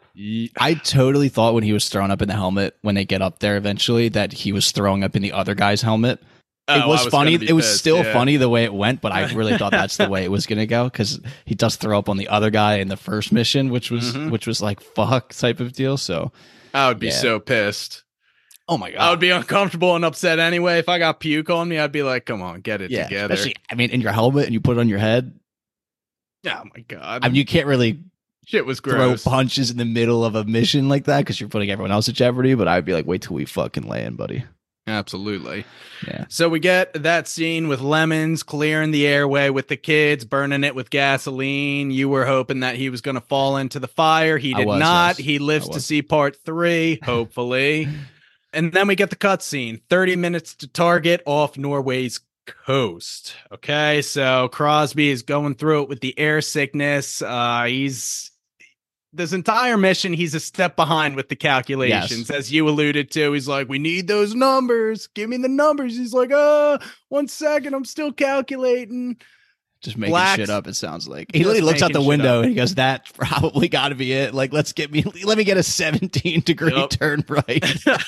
[SPEAKER 4] I totally thought when he was throwing up in the helmet, when they get up there eventually, that he was throwing up in the other guy's helmet.
[SPEAKER 3] Oh,
[SPEAKER 4] It was,
[SPEAKER 3] I was
[SPEAKER 4] funny.
[SPEAKER 3] gonna be
[SPEAKER 4] It was
[SPEAKER 3] pissed,
[SPEAKER 4] still
[SPEAKER 3] yeah.
[SPEAKER 4] funny the way it went, but I really thought that's the way it was going to go because he does throw up on the other guy in the first mission, which was
[SPEAKER 3] Mhm.
[SPEAKER 4] which was like fuck type of deal. So,
[SPEAKER 3] I would be
[SPEAKER 4] Yeah.
[SPEAKER 3] so pissed.
[SPEAKER 4] oh my god,
[SPEAKER 3] I would be uncomfortable and upset anyway. If I got puke on me, I'd be like, come on, get it
[SPEAKER 4] yeah,
[SPEAKER 3] together.
[SPEAKER 4] especially I mean in your helmet and you put it on your head.
[SPEAKER 3] Oh my God.
[SPEAKER 4] I mean, you can't really
[SPEAKER 3] Shit was
[SPEAKER 4] throw
[SPEAKER 3] gross.
[SPEAKER 4] punches in the middle of a mission like that because you're putting everyone else at jeopardy. But I'd be like, wait till we fucking land, buddy.
[SPEAKER 3] Absolutely.
[SPEAKER 4] Yeah.
[SPEAKER 3] So we get that scene with Lemons clearing the airway with the kids, burning it with gasoline. You were hoping that he was going to fall into the fire. He
[SPEAKER 4] I
[SPEAKER 3] did
[SPEAKER 4] was,
[SPEAKER 3] not.
[SPEAKER 4] yes.
[SPEAKER 3] He lives
[SPEAKER 4] I
[SPEAKER 3] to
[SPEAKER 4] was.
[SPEAKER 3] see part three, hopefully. And then we get the cutscene, thirty minutes to target off Norway's coast. Okay, so Crosby is going through it with the air sickness. Uh, he's this entire mission, he's a step behind with the calculations,
[SPEAKER 4] Yes.
[SPEAKER 3] as you alluded to. He's like, we need those numbers. Give me the numbers. He's like, uh, one second, I'm still calculating.
[SPEAKER 4] Just making
[SPEAKER 3] Blacks-
[SPEAKER 4] shit up. It sounds like he
[SPEAKER 3] Just
[SPEAKER 4] literally looks out
[SPEAKER 3] making
[SPEAKER 4] the
[SPEAKER 3] shit
[SPEAKER 4] window
[SPEAKER 3] up.
[SPEAKER 4] and he goes, "That probably got to be it. Like, let's get me. Let me get a seventeen degree
[SPEAKER 3] Yup.
[SPEAKER 4] turn right."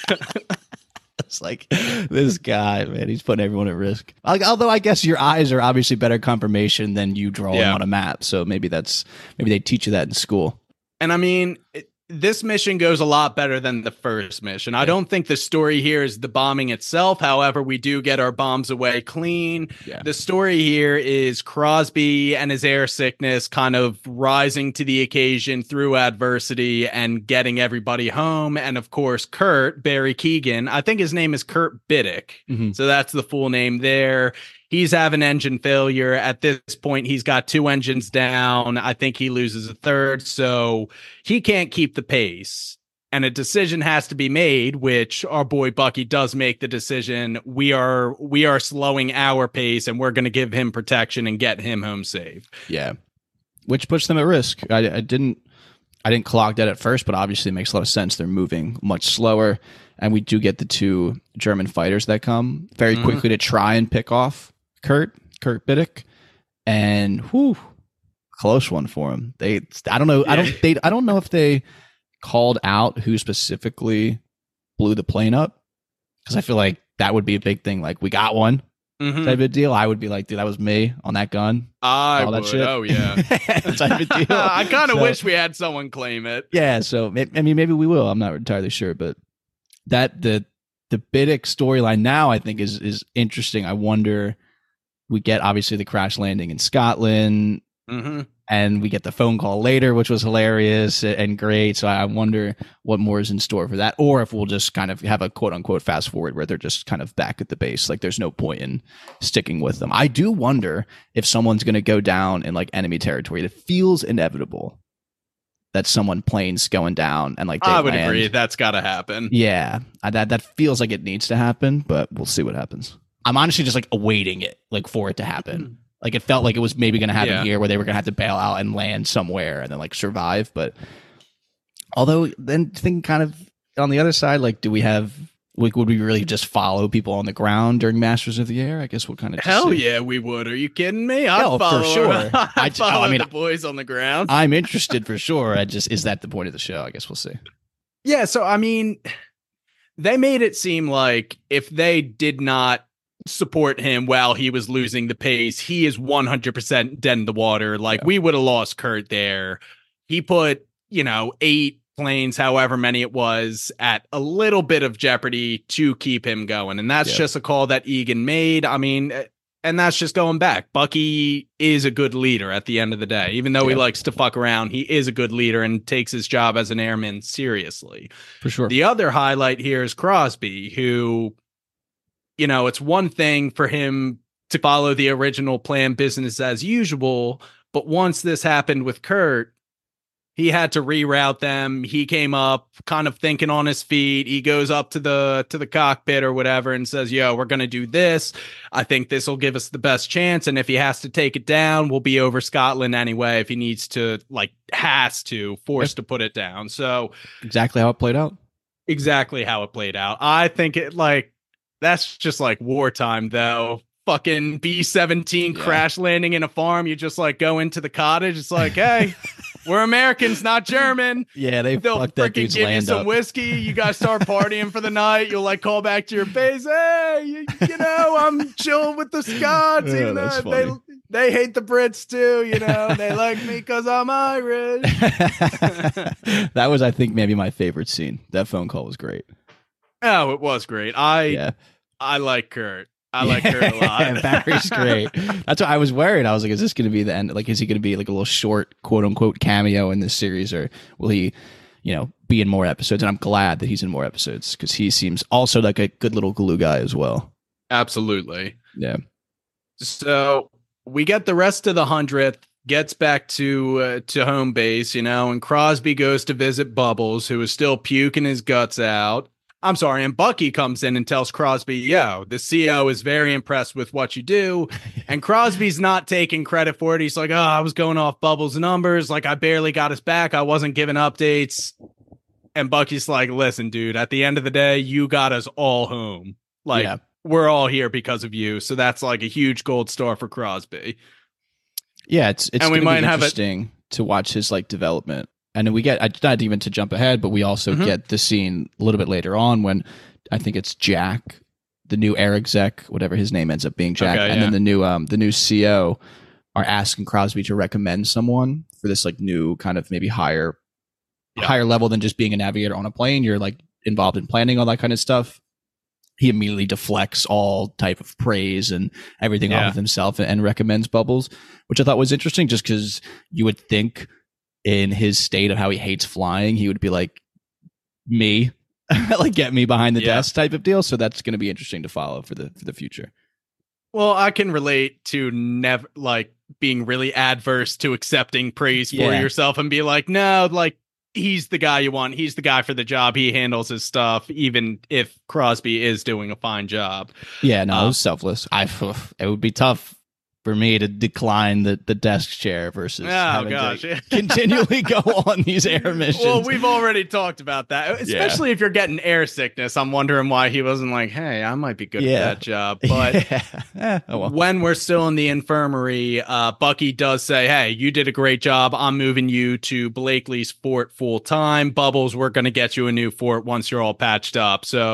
[SPEAKER 4] It's like this guy, man. He's putting everyone at risk. Like, although I guess your eyes are obviously better confirmation than you drawing
[SPEAKER 3] Yeah.
[SPEAKER 4] on a map. So maybe that's maybe they teach you that in school.
[SPEAKER 3] And I mean, it, this mission goes a lot better than the first mission. I don't think the story here is the bombing itself. However, we do get our bombs away clean.
[SPEAKER 4] Yeah.
[SPEAKER 3] The story here is Crosby and his air sickness kind of rising to the occasion through adversity and getting everybody home. And of course, Kurt, Barry Keegan, I think his name is Kurt Biddick.
[SPEAKER 4] Mhm.
[SPEAKER 3] So that's the full name there. He's having engine failure. At this point, he's got two engines down. I think he loses a third. So he can't keep the pace. And a decision has to be made, which our boy Bucky does make the decision. We are we are slowing our pace and we're going to give him protection and get him home safe.
[SPEAKER 4] Yeah, which puts them at risk. I, I didn't, I didn't clock that at first, but obviously it makes a lot of sense. They're moving much slower, and we do get the two German fighters that come very
[SPEAKER 3] Mhm.
[SPEAKER 4] quickly to try and pick off Kurt, Kurt Biddick, and whew, close one for him. They, I don't know, I don't, they, I don't know if they called out who specifically blew the plane up because I feel like that would be a big thing. Like, we got one
[SPEAKER 3] Mhm.
[SPEAKER 4] type of deal. I would be like, dude, that was me on that gun.
[SPEAKER 3] I
[SPEAKER 4] all that
[SPEAKER 3] would.
[SPEAKER 4] shit.
[SPEAKER 3] Oh yeah.
[SPEAKER 4] type of deal.
[SPEAKER 3] I kind of
[SPEAKER 4] So-
[SPEAKER 3] wish we had someone claim it.
[SPEAKER 4] Yeah, so may- I mean, maybe we will. I'm not entirely sure, but that the the Biddick storyline now, I think, is is interesting. I wonder. We get obviously the crash landing in Scotland,
[SPEAKER 3] Mm-hmm.
[SPEAKER 4] and we get the phone call later, which was hilarious and great. So I wonder what more is in store for that, or if we'll just kind of have a quote unquote fast forward where they're just kind of back at the base. Like, there's no point in sticking with them. I do wonder if someone's going to go down in like enemy territory. It feels inevitable that someone plane's going down and like they
[SPEAKER 3] I would
[SPEAKER 4] land.
[SPEAKER 3] agree. That's got to happen.
[SPEAKER 4] Yeah, I- that that feels like it needs to happen, but we'll see what happens. I'm honestly just like awaiting it, like for it to happen. Like, it felt like it was maybe going to happen
[SPEAKER 3] Yeah.
[SPEAKER 4] here, where they were going to have to bail out and land somewhere and then like survive. But although then thinking kind of on the other side, like, do we have like would we really just follow people on the ground during Masters of the Air? I guess we'll kind of just
[SPEAKER 3] Hell
[SPEAKER 4] see.
[SPEAKER 3] yeah, we would. Are you kidding me? I'd
[SPEAKER 4] No, for
[SPEAKER 3] follow
[SPEAKER 4] sure.
[SPEAKER 3] I'd
[SPEAKER 4] I-
[SPEAKER 3] follow
[SPEAKER 4] I mean,
[SPEAKER 3] the boys on the ground.
[SPEAKER 4] I'm interested for sure. I just is that the point of the show? I guess we'll see.
[SPEAKER 3] Yeah, so I mean, they made it seem like if they did not support him while he was losing the pace, he is one hundred percent dead in the water. Like,
[SPEAKER 4] Yeah.
[SPEAKER 3] we would have lost Kurt there. He put, you know, eight planes, however many it was, at a little bit of jeopardy to keep him going. And that's
[SPEAKER 4] Yeah.
[SPEAKER 3] just a call that Egan made. I mean, and that's just going back. Bucky is a good leader at the end of the day. Even though he
[SPEAKER 4] Yeah.
[SPEAKER 3] likes to fuck around, he is a good leader and takes his job as an airman seriously.
[SPEAKER 4] For sure.
[SPEAKER 3] The other highlight here is Crosby, who, you know, it's one thing for him to follow the original plan, business as usual. But once this happened with Kurt, he had to reroute them. He came up kind of thinking on his feet. He goes up to the to the cockpit or whatever and says, yo, we're going to do this. I think this will give us the best chance. And if he has to take it down, we'll be over Scotland anyway. If he needs to, like, has to, forced to put it down. So
[SPEAKER 4] Exactly how it played out.
[SPEAKER 3] exactly how it played out. I think it, like, that's just like wartime, though. Fucking B seventeen
[SPEAKER 4] Yeah.
[SPEAKER 3] crash landing in a farm. You just like go into the cottage. It's like, hey, we're Americans, not German.
[SPEAKER 4] Yeah, they
[SPEAKER 3] They'll
[SPEAKER 4] fucked that
[SPEAKER 3] freaking
[SPEAKER 4] dude's
[SPEAKER 3] give you
[SPEAKER 4] land
[SPEAKER 3] some
[SPEAKER 4] up.
[SPEAKER 3] whiskey. You guys start partying for the night. You'll like call back to your base. Hey, you, you know, I'm chilling with the Scots.
[SPEAKER 4] Yeah,
[SPEAKER 3] even
[SPEAKER 4] that's
[SPEAKER 3] though they
[SPEAKER 4] funny.
[SPEAKER 3] they hate the Brits too. You know, they like me because I'm Irish.
[SPEAKER 4] That was, I think, maybe my favorite scene. That phone call was great.
[SPEAKER 3] Oh, it was great. I
[SPEAKER 4] Yeah.
[SPEAKER 3] I like Kurt. I like Kurt a lot.
[SPEAKER 4] Barry's great. That's why I was worried. I was like, is this going to be the end? Like, is he going to be like a little short, quote unquote, cameo in this series, or will he, you know, be in more episodes? And I'm glad that he's in more episodes because he seems also like a good little glue guy as well.
[SPEAKER 3] Absolutely.
[SPEAKER 4] Yeah.
[SPEAKER 3] So we get the rest of the hundredth, gets back to uh, to home base, you know, and Crosby goes to visit Bubbles, who is still puking his guts out. I'm sorry, and Bucky comes in and tells Crosby, yo, the C O is very impressed with what you do. And Crosby's not taking credit for it. He's like, oh, I was going off Bubbles' numbers. Like, I barely got his back. I wasn't giving updates. And Bucky's like, listen, dude, at the end of the day, you got us all home. Like,
[SPEAKER 4] Yeah.
[SPEAKER 3] we're all here because of you. So that's like a huge gold star for Crosby.
[SPEAKER 4] Yeah, it's it's
[SPEAKER 3] And we
[SPEAKER 4] gonna
[SPEAKER 3] might
[SPEAKER 4] be
[SPEAKER 3] have it-
[SPEAKER 4] interesting to watch his like development. And then we get I not even to jump ahead, but we also
[SPEAKER 3] Mhm.
[SPEAKER 4] get the scene a little bit later on when I think it's Jack, the new air exec, whatever his name ends up being, Jack,
[SPEAKER 3] Okay,
[SPEAKER 4] and
[SPEAKER 3] yeah.
[SPEAKER 4] then the new um the new C O are asking Crosby to recommend someone for this like new kind of maybe higher
[SPEAKER 3] Yeah.
[SPEAKER 4] higher level than just being a navigator on a plane. You're like involved in planning, all that kind of stuff. He immediately deflects all type of praise and everything
[SPEAKER 3] Yeah.
[SPEAKER 4] off of himself and, and recommends Bubbles, which I thought was interesting just because you would think in his state of how he hates flying, he would be like, me, like get me behind the
[SPEAKER 3] Yeah.
[SPEAKER 4] desk type of deal. So that's going to be interesting to follow for the for the future.
[SPEAKER 3] Well, I can relate to never like being really adverse to accepting praise for
[SPEAKER 4] Yeah.
[SPEAKER 3] yourself and be like, no, like he's the guy you want. He's the guy for the job. He handles his stuff, even if Crosby is doing a fine job.
[SPEAKER 4] Yeah, no,
[SPEAKER 3] Uh,
[SPEAKER 4] it was selfless. I it would be tough for me to decline the, the desk chair versus
[SPEAKER 3] Oh,
[SPEAKER 4] having
[SPEAKER 3] gosh.
[SPEAKER 4] to continually go on these air missions.
[SPEAKER 3] Well, we've already talked about that, especially if you're getting air sickness. I'm wondering why he wasn't like, hey, I might be good
[SPEAKER 4] Yeah.
[SPEAKER 3] at that job. But
[SPEAKER 4] Yeah. Eh, oh well.
[SPEAKER 3] when we're still in the infirmary, uh, Bucky does say, hey, you did a great job. I'm moving you to Blakely's fort full time. Bubbles, we're going to get you a new fort once you're all patched up. So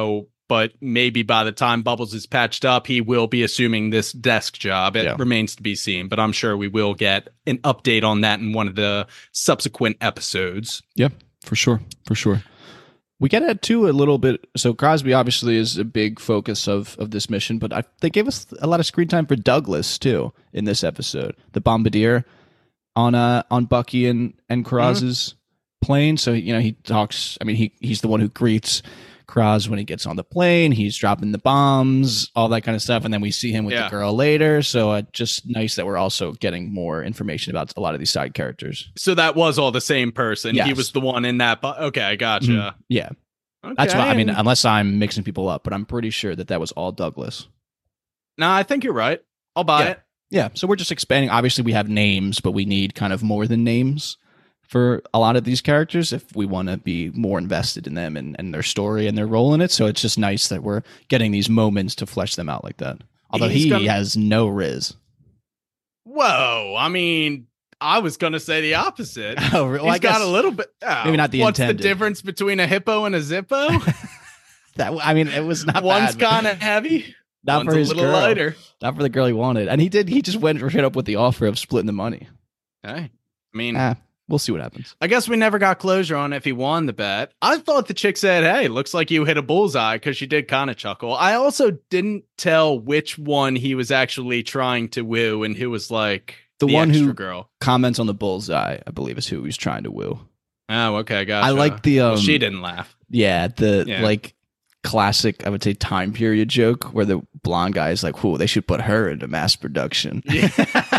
[SPEAKER 3] but maybe by the time Bubbles is patched up, he will be assuming this desk job. It
[SPEAKER 4] Yeah.
[SPEAKER 3] remains to be seen, but I'm sure we will get an update on that in one of the subsequent episodes.
[SPEAKER 4] Yeah, for sure. For sure. We get it too a little bit. So Crosby obviously is a big focus of, of this mission, but I, they gave us a lot of screen time for Douglas too in this episode, the bombardier on uh on Bucky and and Kroz's mm-hmm. plane. So you know he talks. I mean he he's the one who greets Kroz when he gets on the plane. He's dropping the bombs, all that kind of stuff, and then we see him with
[SPEAKER 3] yeah.
[SPEAKER 4] the girl later. So uh, just nice that we're also getting more information about a lot of these side characters.
[SPEAKER 3] So that was all the same person.
[SPEAKER 4] Yes.
[SPEAKER 3] He was the one in that. Bu- okay, I gotcha.
[SPEAKER 4] Mm-hmm. Yeah,
[SPEAKER 3] okay.
[SPEAKER 4] That's what I mean. Unless I'm mixing people up, but I'm pretty sure that that was all Douglas.
[SPEAKER 3] No, I think you're right. I'll buy
[SPEAKER 4] yeah.
[SPEAKER 3] it.
[SPEAKER 4] Yeah. So we're just expanding. Obviously, we have names, but we need kind of more than names for a lot of these characters if we want to be more invested in them and, and their story and their role in it. So it's just nice that we're getting these moments to flesh them out like that. Although
[SPEAKER 3] He's
[SPEAKER 4] he
[SPEAKER 3] gonna...
[SPEAKER 4] has no Riz.
[SPEAKER 3] Whoa. I mean, I was going to say the opposite.
[SPEAKER 4] Oh, well,
[SPEAKER 3] He's
[SPEAKER 4] I guess
[SPEAKER 3] got a little bit. Oh,
[SPEAKER 4] maybe not the
[SPEAKER 3] what's
[SPEAKER 4] intended.
[SPEAKER 3] the difference between a hippo and a Zippo?
[SPEAKER 4] that I mean, it was not
[SPEAKER 3] One's
[SPEAKER 4] bad,
[SPEAKER 3] kind of heavy.
[SPEAKER 4] Not
[SPEAKER 3] One's
[SPEAKER 4] for his
[SPEAKER 3] a little
[SPEAKER 4] girl.
[SPEAKER 3] lighter.
[SPEAKER 4] Not for the girl he wanted. And he did. He just went straight up with the offer of splitting the money.
[SPEAKER 3] Hey, I mean,
[SPEAKER 4] Ah, we'll see what happens.
[SPEAKER 3] I guess we never got closure on if he won the bet. I thought the chick said, hey, looks like you hit a bullseye because she did kind of chuckle. I also didn't tell which one he was actually trying to woo and who was like
[SPEAKER 4] The,
[SPEAKER 3] the
[SPEAKER 4] one
[SPEAKER 3] extra
[SPEAKER 4] who
[SPEAKER 3] girl.
[SPEAKER 4] comments on the bullseye, I believe, is who he was trying to woo.
[SPEAKER 3] Oh, okay. Gotcha.
[SPEAKER 4] I like the. Um,
[SPEAKER 3] well, she didn't laugh.
[SPEAKER 4] Yeah, the
[SPEAKER 3] Yeah.
[SPEAKER 4] like classic, I would say, time period joke where the blonde guy is like, "Whoa, they should put her into mass production."
[SPEAKER 3] Yeah.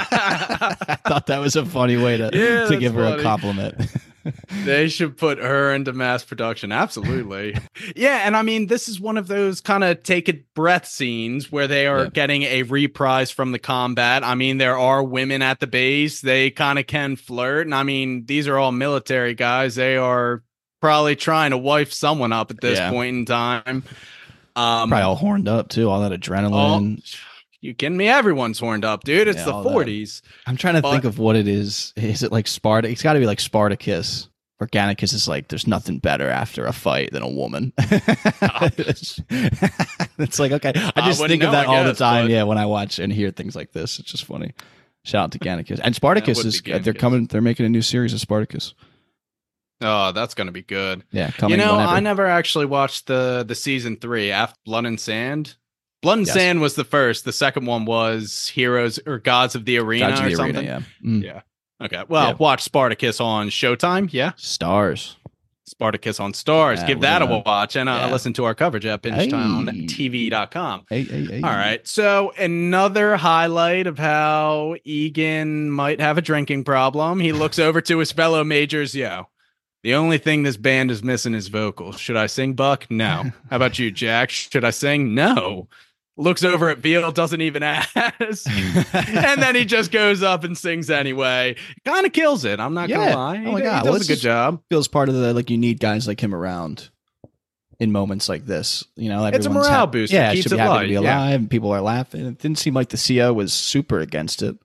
[SPEAKER 4] I thought that was a funny way to
[SPEAKER 3] Yeah,
[SPEAKER 4] to give her
[SPEAKER 3] that's
[SPEAKER 4] a
[SPEAKER 3] funny.
[SPEAKER 4] compliment.
[SPEAKER 3] They should put her into mass production. Absolutely. Yeah. And I mean, this is one of those kind of take a breath scenes where they are
[SPEAKER 4] Yeah.
[SPEAKER 3] getting a reprise from the combat. I mean, there are women at the base. They kind of can flirt. And I mean, these are all military guys. They are probably trying to wife someone up at this
[SPEAKER 4] Yeah.
[SPEAKER 3] point in time. Um,
[SPEAKER 4] Probably all horned up too, all that adrenaline.
[SPEAKER 3] all- you kidding me? Everyone's horned up, dude. It's
[SPEAKER 4] Yeah,
[SPEAKER 3] the
[SPEAKER 4] all that.
[SPEAKER 3] forties.
[SPEAKER 4] I'm trying to
[SPEAKER 3] but-
[SPEAKER 4] think of what it is. Is it like Sparta? It's got to be like Spartacus. Organicus is like, there's nothing better after a fight than a woman. it's like, okay. I
[SPEAKER 3] I
[SPEAKER 4] just
[SPEAKER 3] wouldn't
[SPEAKER 4] think of
[SPEAKER 3] know,
[SPEAKER 4] that
[SPEAKER 3] I
[SPEAKER 4] all the
[SPEAKER 3] guess,
[SPEAKER 4] time.
[SPEAKER 3] but-
[SPEAKER 4] Yeah, when I watch and hear things like this, it's just funny. Shout out to Gannicus. And Spartacus
[SPEAKER 3] would
[SPEAKER 4] is,
[SPEAKER 3] be
[SPEAKER 4] they're
[SPEAKER 3] Gannicus.
[SPEAKER 4] coming, they're making a new series of Spartacus.
[SPEAKER 3] Oh, that's going to be good.
[SPEAKER 4] Yeah, coming
[SPEAKER 3] You know,
[SPEAKER 4] whenever.
[SPEAKER 3] I never actually watched the the season three after Blood and Sand. Blood and
[SPEAKER 4] Yes.
[SPEAKER 3] Sand was the first. The second one was Heroes or Gods of the Arena
[SPEAKER 4] Gods of
[SPEAKER 3] or
[SPEAKER 4] the
[SPEAKER 3] something.
[SPEAKER 4] Arena, yeah. Mm.
[SPEAKER 3] Yeah. Okay. Well,
[SPEAKER 4] Yeah.
[SPEAKER 3] watch Spartacus on Showtime. Yeah.
[SPEAKER 4] Stars.
[SPEAKER 3] Spartacus on Stars.
[SPEAKER 4] Yeah,
[SPEAKER 3] Give
[SPEAKER 4] we're
[SPEAKER 3] that a
[SPEAKER 4] gonna-
[SPEAKER 3] watch and uh,
[SPEAKER 4] yeah.
[SPEAKER 3] listen to our coverage at
[SPEAKER 4] Hey.
[SPEAKER 3] pinch town T V dot com.
[SPEAKER 4] Hey, hey, hey.
[SPEAKER 3] All right. So another highlight of how Egan might have a drinking problem. He looks over to his fellow majors. Yo, the only thing this band is missing is vocals. Should I sing, Buck? No. How about you, Jack? Should I sing? No. Looks over at Veal, doesn't even ask. And then he just goes up and sings anyway. Kind of kills it. I'm not
[SPEAKER 4] Yeah.
[SPEAKER 3] going to lie. He,
[SPEAKER 4] Oh my
[SPEAKER 3] he
[SPEAKER 4] God.
[SPEAKER 3] does
[SPEAKER 4] Well,
[SPEAKER 3] a
[SPEAKER 4] it's
[SPEAKER 3] good
[SPEAKER 4] just-
[SPEAKER 3] job.
[SPEAKER 4] Feels part of the, like, you need guys like him around in moments like this. You know,
[SPEAKER 3] It's a
[SPEAKER 4] everyone's
[SPEAKER 3] morale
[SPEAKER 4] hap-
[SPEAKER 3] booster.
[SPEAKER 4] Yeah, it
[SPEAKER 3] Keeps
[SPEAKER 4] should be
[SPEAKER 3] it
[SPEAKER 4] happy
[SPEAKER 3] light.
[SPEAKER 4] to be
[SPEAKER 3] Yeah.
[SPEAKER 4] alive. And people are laughing. It didn't seem like the C O was super against it.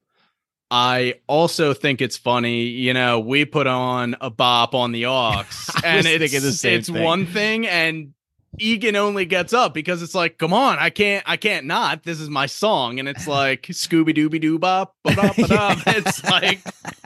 [SPEAKER 3] I also think it's funny, you know, we put on a bop on the aux, and
[SPEAKER 4] was
[SPEAKER 3] it's,
[SPEAKER 4] thinking the same
[SPEAKER 3] it's
[SPEAKER 4] thing.
[SPEAKER 3] one thing, and Egan only gets up because it's like, come on, I can't, I can't not. This is my song, and it's like Scooby Dooby Doo Bop, ba-da, ba-da. It's like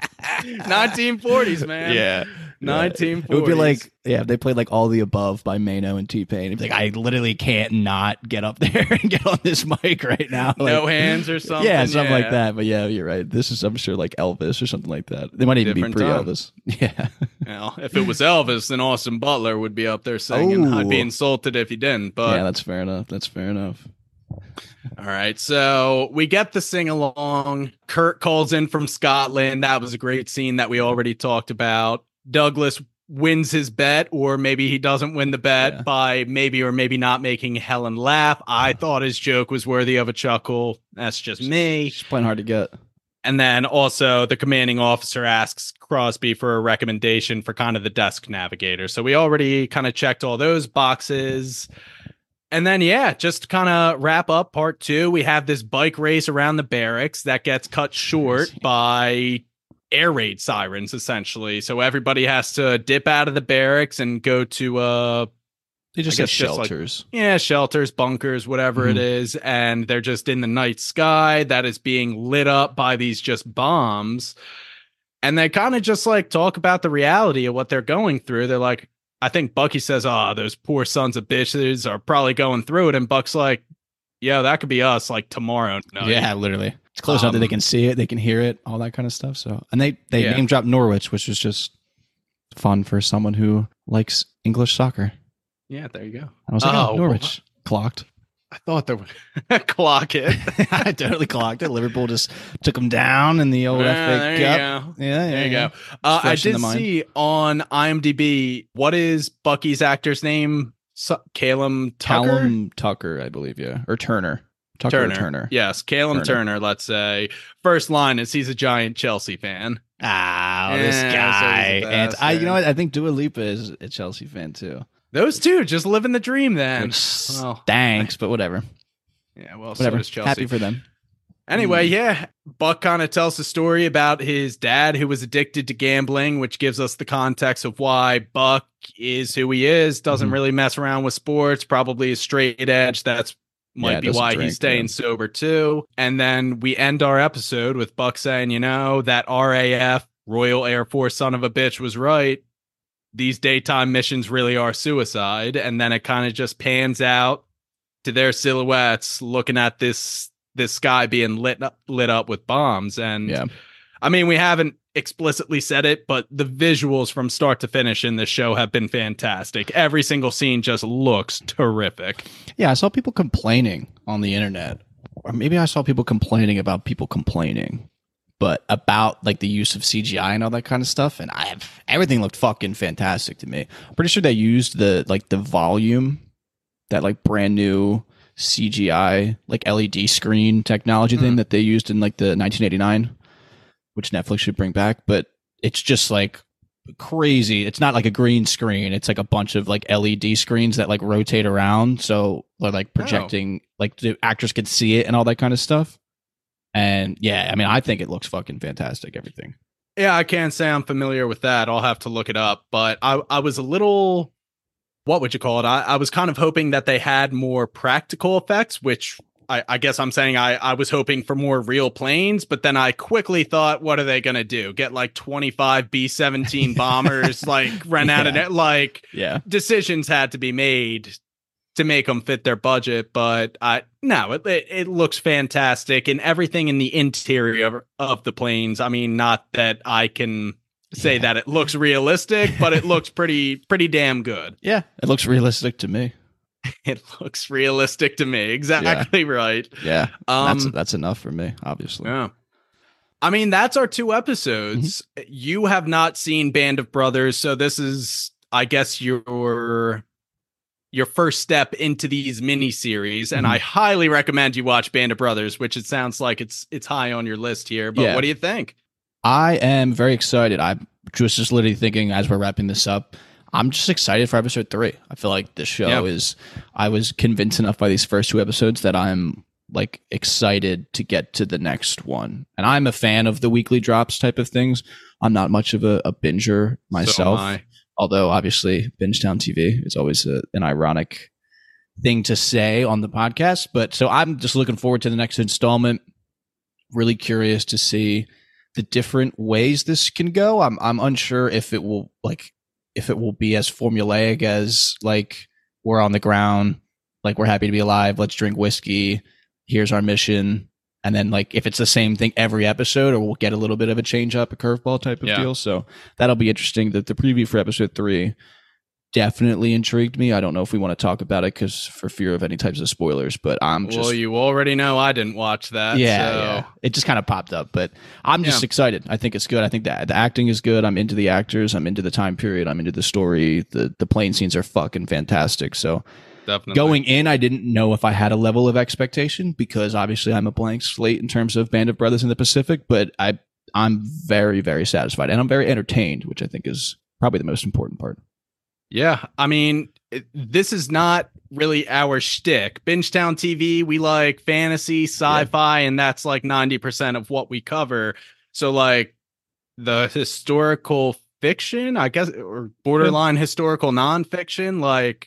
[SPEAKER 3] nineteen forties, man.
[SPEAKER 4] Yeah.
[SPEAKER 3] nineteen forties.
[SPEAKER 4] It would be like, yeah, if they played like All the Above by Mano and T-Pain. It'd be like, I literally can't not get up there and get on this mic right now. Like,
[SPEAKER 3] no hands or something.
[SPEAKER 4] Yeah, something like
[SPEAKER 3] yeah.
[SPEAKER 4] that. But yeah, you're right. This is, I'm sure, like Elvis or something like that. They might even
[SPEAKER 3] Different
[SPEAKER 4] be
[SPEAKER 3] time.
[SPEAKER 4] pre-Elvis. Yeah.
[SPEAKER 3] Well, if it was Elvis, then Austin Butler would be up there singing. I'd be
[SPEAKER 4] Oh.
[SPEAKER 3] insulted if he didn't. But
[SPEAKER 4] yeah, that's fair enough. That's fair enough.
[SPEAKER 3] all right, so we get the sing along. Kurt calls in from Scotland. That was a great scene that we already talked about. Douglas wins his bet, or maybe he doesn't win the bet
[SPEAKER 4] Yeah.
[SPEAKER 3] by maybe or maybe not making Helen laugh. I thought his joke was worthy of a chuckle. That's just me.
[SPEAKER 4] Just playing hard to get.
[SPEAKER 3] And then also the commanding officer asks Crosby for a recommendation for kind of the desk navigator. So we already kind of checked all those boxes. And then, yeah, just to kind of wrap up part two, we have this bike race around the barracks that gets cut short by air raid sirens, essentially. So everybody has to dip out of the barracks and go to uh
[SPEAKER 4] They just
[SPEAKER 3] I
[SPEAKER 4] have
[SPEAKER 3] guess just like-
[SPEAKER 4] shelters.
[SPEAKER 3] yeah, shelters, bunkers, whatever
[SPEAKER 4] Mhm.
[SPEAKER 3] it is, and they're just in the night sky that is being lit up by these just bombs. And they kind of just like talk about the reality of what they're going through. They're like, I think Bucky says, "Oh, those poor sons of bitches are probably going through it," and Buck's like, "Yeah, that could be us like tomorrow night."
[SPEAKER 4] Yeah, literally. It's close enough that they
[SPEAKER 3] Um,
[SPEAKER 4] can see it, they can hear it, all that kind of stuff. So, and they they
[SPEAKER 3] Yeah.
[SPEAKER 4] name dropped Norwich, which was just fun for someone who likes English soccer.
[SPEAKER 3] Yeah, there you go.
[SPEAKER 4] And I was like,
[SPEAKER 3] Oh,
[SPEAKER 4] oh, Norwich clocked.
[SPEAKER 3] I thought there was clock it.
[SPEAKER 4] I totally clocked it. Liverpool just took them down in the old
[SPEAKER 3] Yeah,
[SPEAKER 4] F A
[SPEAKER 3] there you
[SPEAKER 4] Cup.
[SPEAKER 3] go.
[SPEAKER 4] Yeah, yeah,
[SPEAKER 3] There you
[SPEAKER 4] yeah.
[SPEAKER 3] go. Uh, I
[SPEAKER 4] fresh in
[SPEAKER 3] did
[SPEAKER 4] the mind.
[SPEAKER 3] see on IMDb, what is Bucky's actor's name? Su- Calum Tucker?
[SPEAKER 4] Callum Tucker, I believe, yeah, or Turner. Tucker
[SPEAKER 3] Turner.
[SPEAKER 4] or Turner.
[SPEAKER 3] Yes, Calum
[SPEAKER 4] Turner.
[SPEAKER 3] Turner. Let's say first line is he's a giant Chelsea fan.
[SPEAKER 4] Ah,
[SPEAKER 3] Yeah,
[SPEAKER 4] this
[SPEAKER 3] so he's the
[SPEAKER 4] guy. And
[SPEAKER 3] best,
[SPEAKER 4] I, you
[SPEAKER 3] man.
[SPEAKER 4] know what? I think Dua Lipa is a Chelsea fan too.
[SPEAKER 3] Those two just living the dream. Then,
[SPEAKER 4] Which
[SPEAKER 3] well,
[SPEAKER 4] stinks, but whatever.
[SPEAKER 3] yeah, well,
[SPEAKER 4] Whatever.
[SPEAKER 3] so does Chelsea.
[SPEAKER 4] Happy for them.
[SPEAKER 3] Anyway,
[SPEAKER 4] Mm.
[SPEAKER 3] yeah, Buck kind of tells the story about his dad who was addicted to gambling, which gives us the context of why Buck is who he is, doesn't
[SPEAKER 4] Mhm.
[SPEAKER 3] really mess around with sports, probably a straight edge. That's might
[SPEAKER 4] Yeah,
[SPEAKER 3] be
[SPEAKER 4] doesn't
[SPEAKER 3] why
[SPEAKER 4] drink,
[SPEAKER 3] he's staying
[SPEAKER 4] yeah.
[SPEAKER 3] sober too. And then we end our episode with Buck saying, you know, that R A F, Royal Air Force son of a bitch, was right. These daytime missions really are suicide. And then it kind of just pans out to their silhouettes looking at this this sky being lit up lit up with bombs. And
[SPEAKER 4] Yeah.
[SPEAKER 3] I mean, we haven't explicitly said it, but the visuals from start to finish in this show have been fantastic. Every single scene just looks terrific.
[SPEAKER 4] Yeah, I saw people complaining on the internet, or maybe I saw people complaining about people complaining, but about like the use of C G I and all that kind of stuff. And I have everything looked fucking fantastic to me. I'm pretty sure they used the like the volume, that like brand new C G I like L E D screen technology thing
[SPEAKER 3] Mhm.
[SPEAKER 4] that they used in like the nineteen eighty-nine, which Netflix should bring back. But it's just like crazy. It's not like a green screen. It's like a bunch of like L E D screens that like rotate around. So they're like projecting, like the actors can see it and all that kind of stuff. And yeah, I mean, I think it looks fucking fantastic. Everything.
[SPEAKER 3] Yeah, I can't say I'm familiar with that. I'll have to look it up. But I, I was a little, what would you call it? I, I was kind of hoping that they had more practical effects, which I, I guess I'm saying I, I was hoping for more real planes. But then I quickly thought, what are they going to do? Get like twenty-five B seventeen bombers, like run out of
[SPEAKER 4] Yeah.
[SPEAKER 3] it? Like
[SPEAKER 4] Yeah.
[SPEAKER 3] decisions had to be made to make them fit their budget. But I no, it, it, it looks fantastic. And everything in the interior of the planes. I mean, not that I can say
[SPEAKER 4] Yeah.
[SPEAKER 3] that it looks realistic, but it looks pretty, pretty damn good.
[SPEAKER 4] Yeah. It looks realistic to me.
[SPEAKER 3] It looks realistic to me. Exactly right.
[SPEAKER 4] Yeah.
[SPEAKER 3] Um,
[SPEAKER 4] that's, that's enough for me, obviously.
[SPEAKER 3] Yeah. I mean, that's our two episodes. You have not seen Band of Brothers, so this is, I guess, your your first step into these miniseries, and
[SPEAKER 4] Mhm.
[SPEAKER 3] I highly recommend you watch Band of Brothers, which it sounds like it's it's high on your list here. But
[SPEAKER 4] Yeah.
[SPEAKER 3] what do you think?
[SPEAKER 4] I am very excited. I was just literally thinking as we're wrapping this up, I'm just excited for episode three. I feel like the show
[SPEAKER 3] Yeah.
[SPEAKER 4] is, I was convinced enough by these first two episodes that I'm like excited to get to the next one. And I'm a fan of the weekly drops type of things. I'm not much of a, a binger myself,
[SPEAKER 3] So am I.
[SPEAKER 4] although obviously Bingetown T V is always a, an ironic thing to say on the podcast. But so I'm just looking forward to the next installment. Really curious to see the different ways this can go. I'm I'm unsure if it will like if it will be as formulaic as like we're on the ground, like we're happy to be alive, let's drink whiskey, here's our mission, and then like if it's the same thing every episode, or we'll get a little bit of a change up, a curveball type of
[SPEAKER 3] Yeah.
[SPEAKER 4] deal. So that'll be interesting. The the preview for episode three definitely intrigued me. I don't know if we want to talk about it because for fear of any types of spoilers, but I'm just
[SPEAKER 3] Well, you already know I didn't watch that.
[SPEAKER 4] yeah,
[SPEAKER 3] so.
[SPEAKER 4] yeah. It just kind of popped up, but I'm just
[SPEAKER 3] Yeah.
[SPEAKER 4] excited. I think it's good. I think that the acting is good. I'm into the actors. I'm into the time period. I'm into the story. The the plane scenes are fucking fantastic. So
[SPEAKER 3] Definitely.
[SPEAKER 4] going in, I didn't know if I had a level of expectation because obviously I'm a blank slate in terms of Band of Brothers in the Pacific, but I I'm very very satisfied and I'm very entertained, which I think is probably the most important part.
[SPEAKER 3] Yeah, I mean, it- this is not really our shtick. Bingetown T V, we like fantasy, sci-fi, and that's like ninety percent of what we cover. So, like, the historical fiction, I guess, or borderline historical nonfiction, like,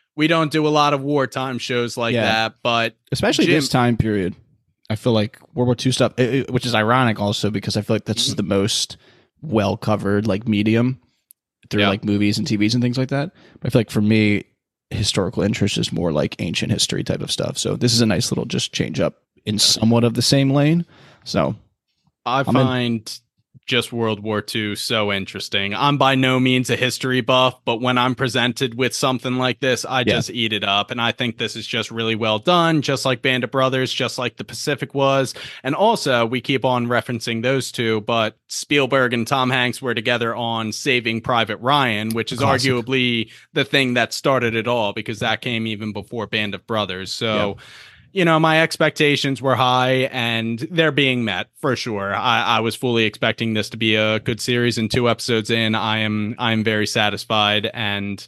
[SPEAKER 3] we don't do a lot of wartime shows like
[SPEAKER 4] Yeah.
[SPEAKER 3] that, but
[SPEAKER 4] Especially
[SPEAKER 3] Jim-
[SPEAKER 4] this time period. I feel like World War Two stuff, it- it- which is ironic also because I feel like this is the most well covered like medium through
[SPEAKER 3] Yeah.
[SPEAKER 4] like movies and T Vs and things like that. But I feel like for me, historical interest is more like ancient history type of stuff. So this is a nice little just change up in somewhat of the same lane. So
[SPEAKER 3] I
[SPEAKER 4] I'm in.
[SPEAKER 3] find just World War Two so interesting. I'm by no means a history buff, but when I'm presented with something like this, I
[SPEAKER 4] Yeah.
[SPEAKER 3] just eat it up. And I think this is just really well done, just like Band of Brothers, just like the Pacific was. And also, we keep on referencing those two, but Spielberg and Tom Hanks were together on Saving Private Ryan, which is
[SPEAKER 4] Classic.
[SPEAKER 3] arguably the thing that started it all, because that came even before Band of Brothers. So, you know, my expectations were high and they're being met for sure. I, I was fully expecting this to be a good series, and two episodes in, I am I'm very satisfied. And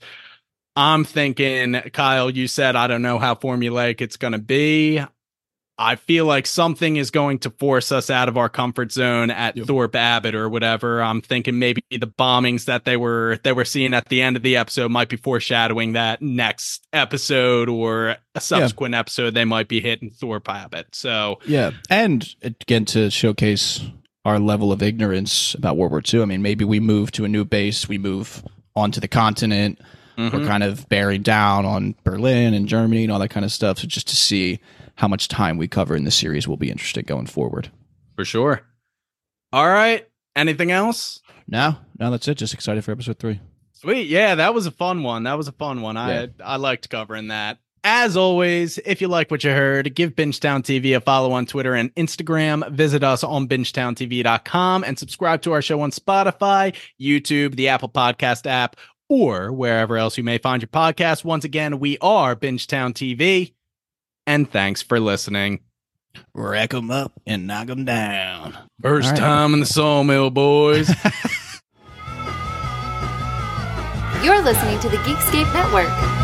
[SPEAKER 3] I'm thinking, Kyle, you said I don't know how formulaic it's going to be. I feel like something is going to force us out of our comfort zone at
[SPEAKER 4] Yep.
[SPEAKER 3] Thorpe Abbott or whatever. I'm thinking maybe the bombings that they were they were seeing at the end of the episode might be foreshadowing that next episode or a subsequent episode they might be hitting Thorpe Abbott. So
[SPEAKER 4] yeah. And again, to showcase our level of ignorance about World War Two, I mean, maybe we move to a new base, we move onto the continent,
[SPEAKER 3] mhm.
[SPEAKER 4] we're kind of bearing down on Berlin and Germany and all that kind of stuff. So just to see how much time we cover in the series will be interesting going forward.
[SPEAKER 3] for sure. All right. Anything else?
[SPEAKER 4] No, no, that's it. Just excited for episode three.
[SPEAKER 3] Sweet. Yeah, that was a fun one. That was a fun one.
[SPEAKER 4] Yeah.
[SPEAKER 3] I I liked covering that. As always, if you like what you heard, give Bingetown T V a follow on Twitter and Instagram. Visit us on bingetown t v dot com and subscribe to our show on Spotify, YouTube, the Apple Podcast app, or wherever else you may find your podcast. Once again, we are Bingetown T V, and thanks for listening.
[SPEAKER 4] Rack them up and knock them down.
[SPEAKER 3] First
[SPEAKER 4] All right.
[SPEAKER 3] time in the sawmill, boys.
[SPEAKER 7] You're listening to the Geekscape Network.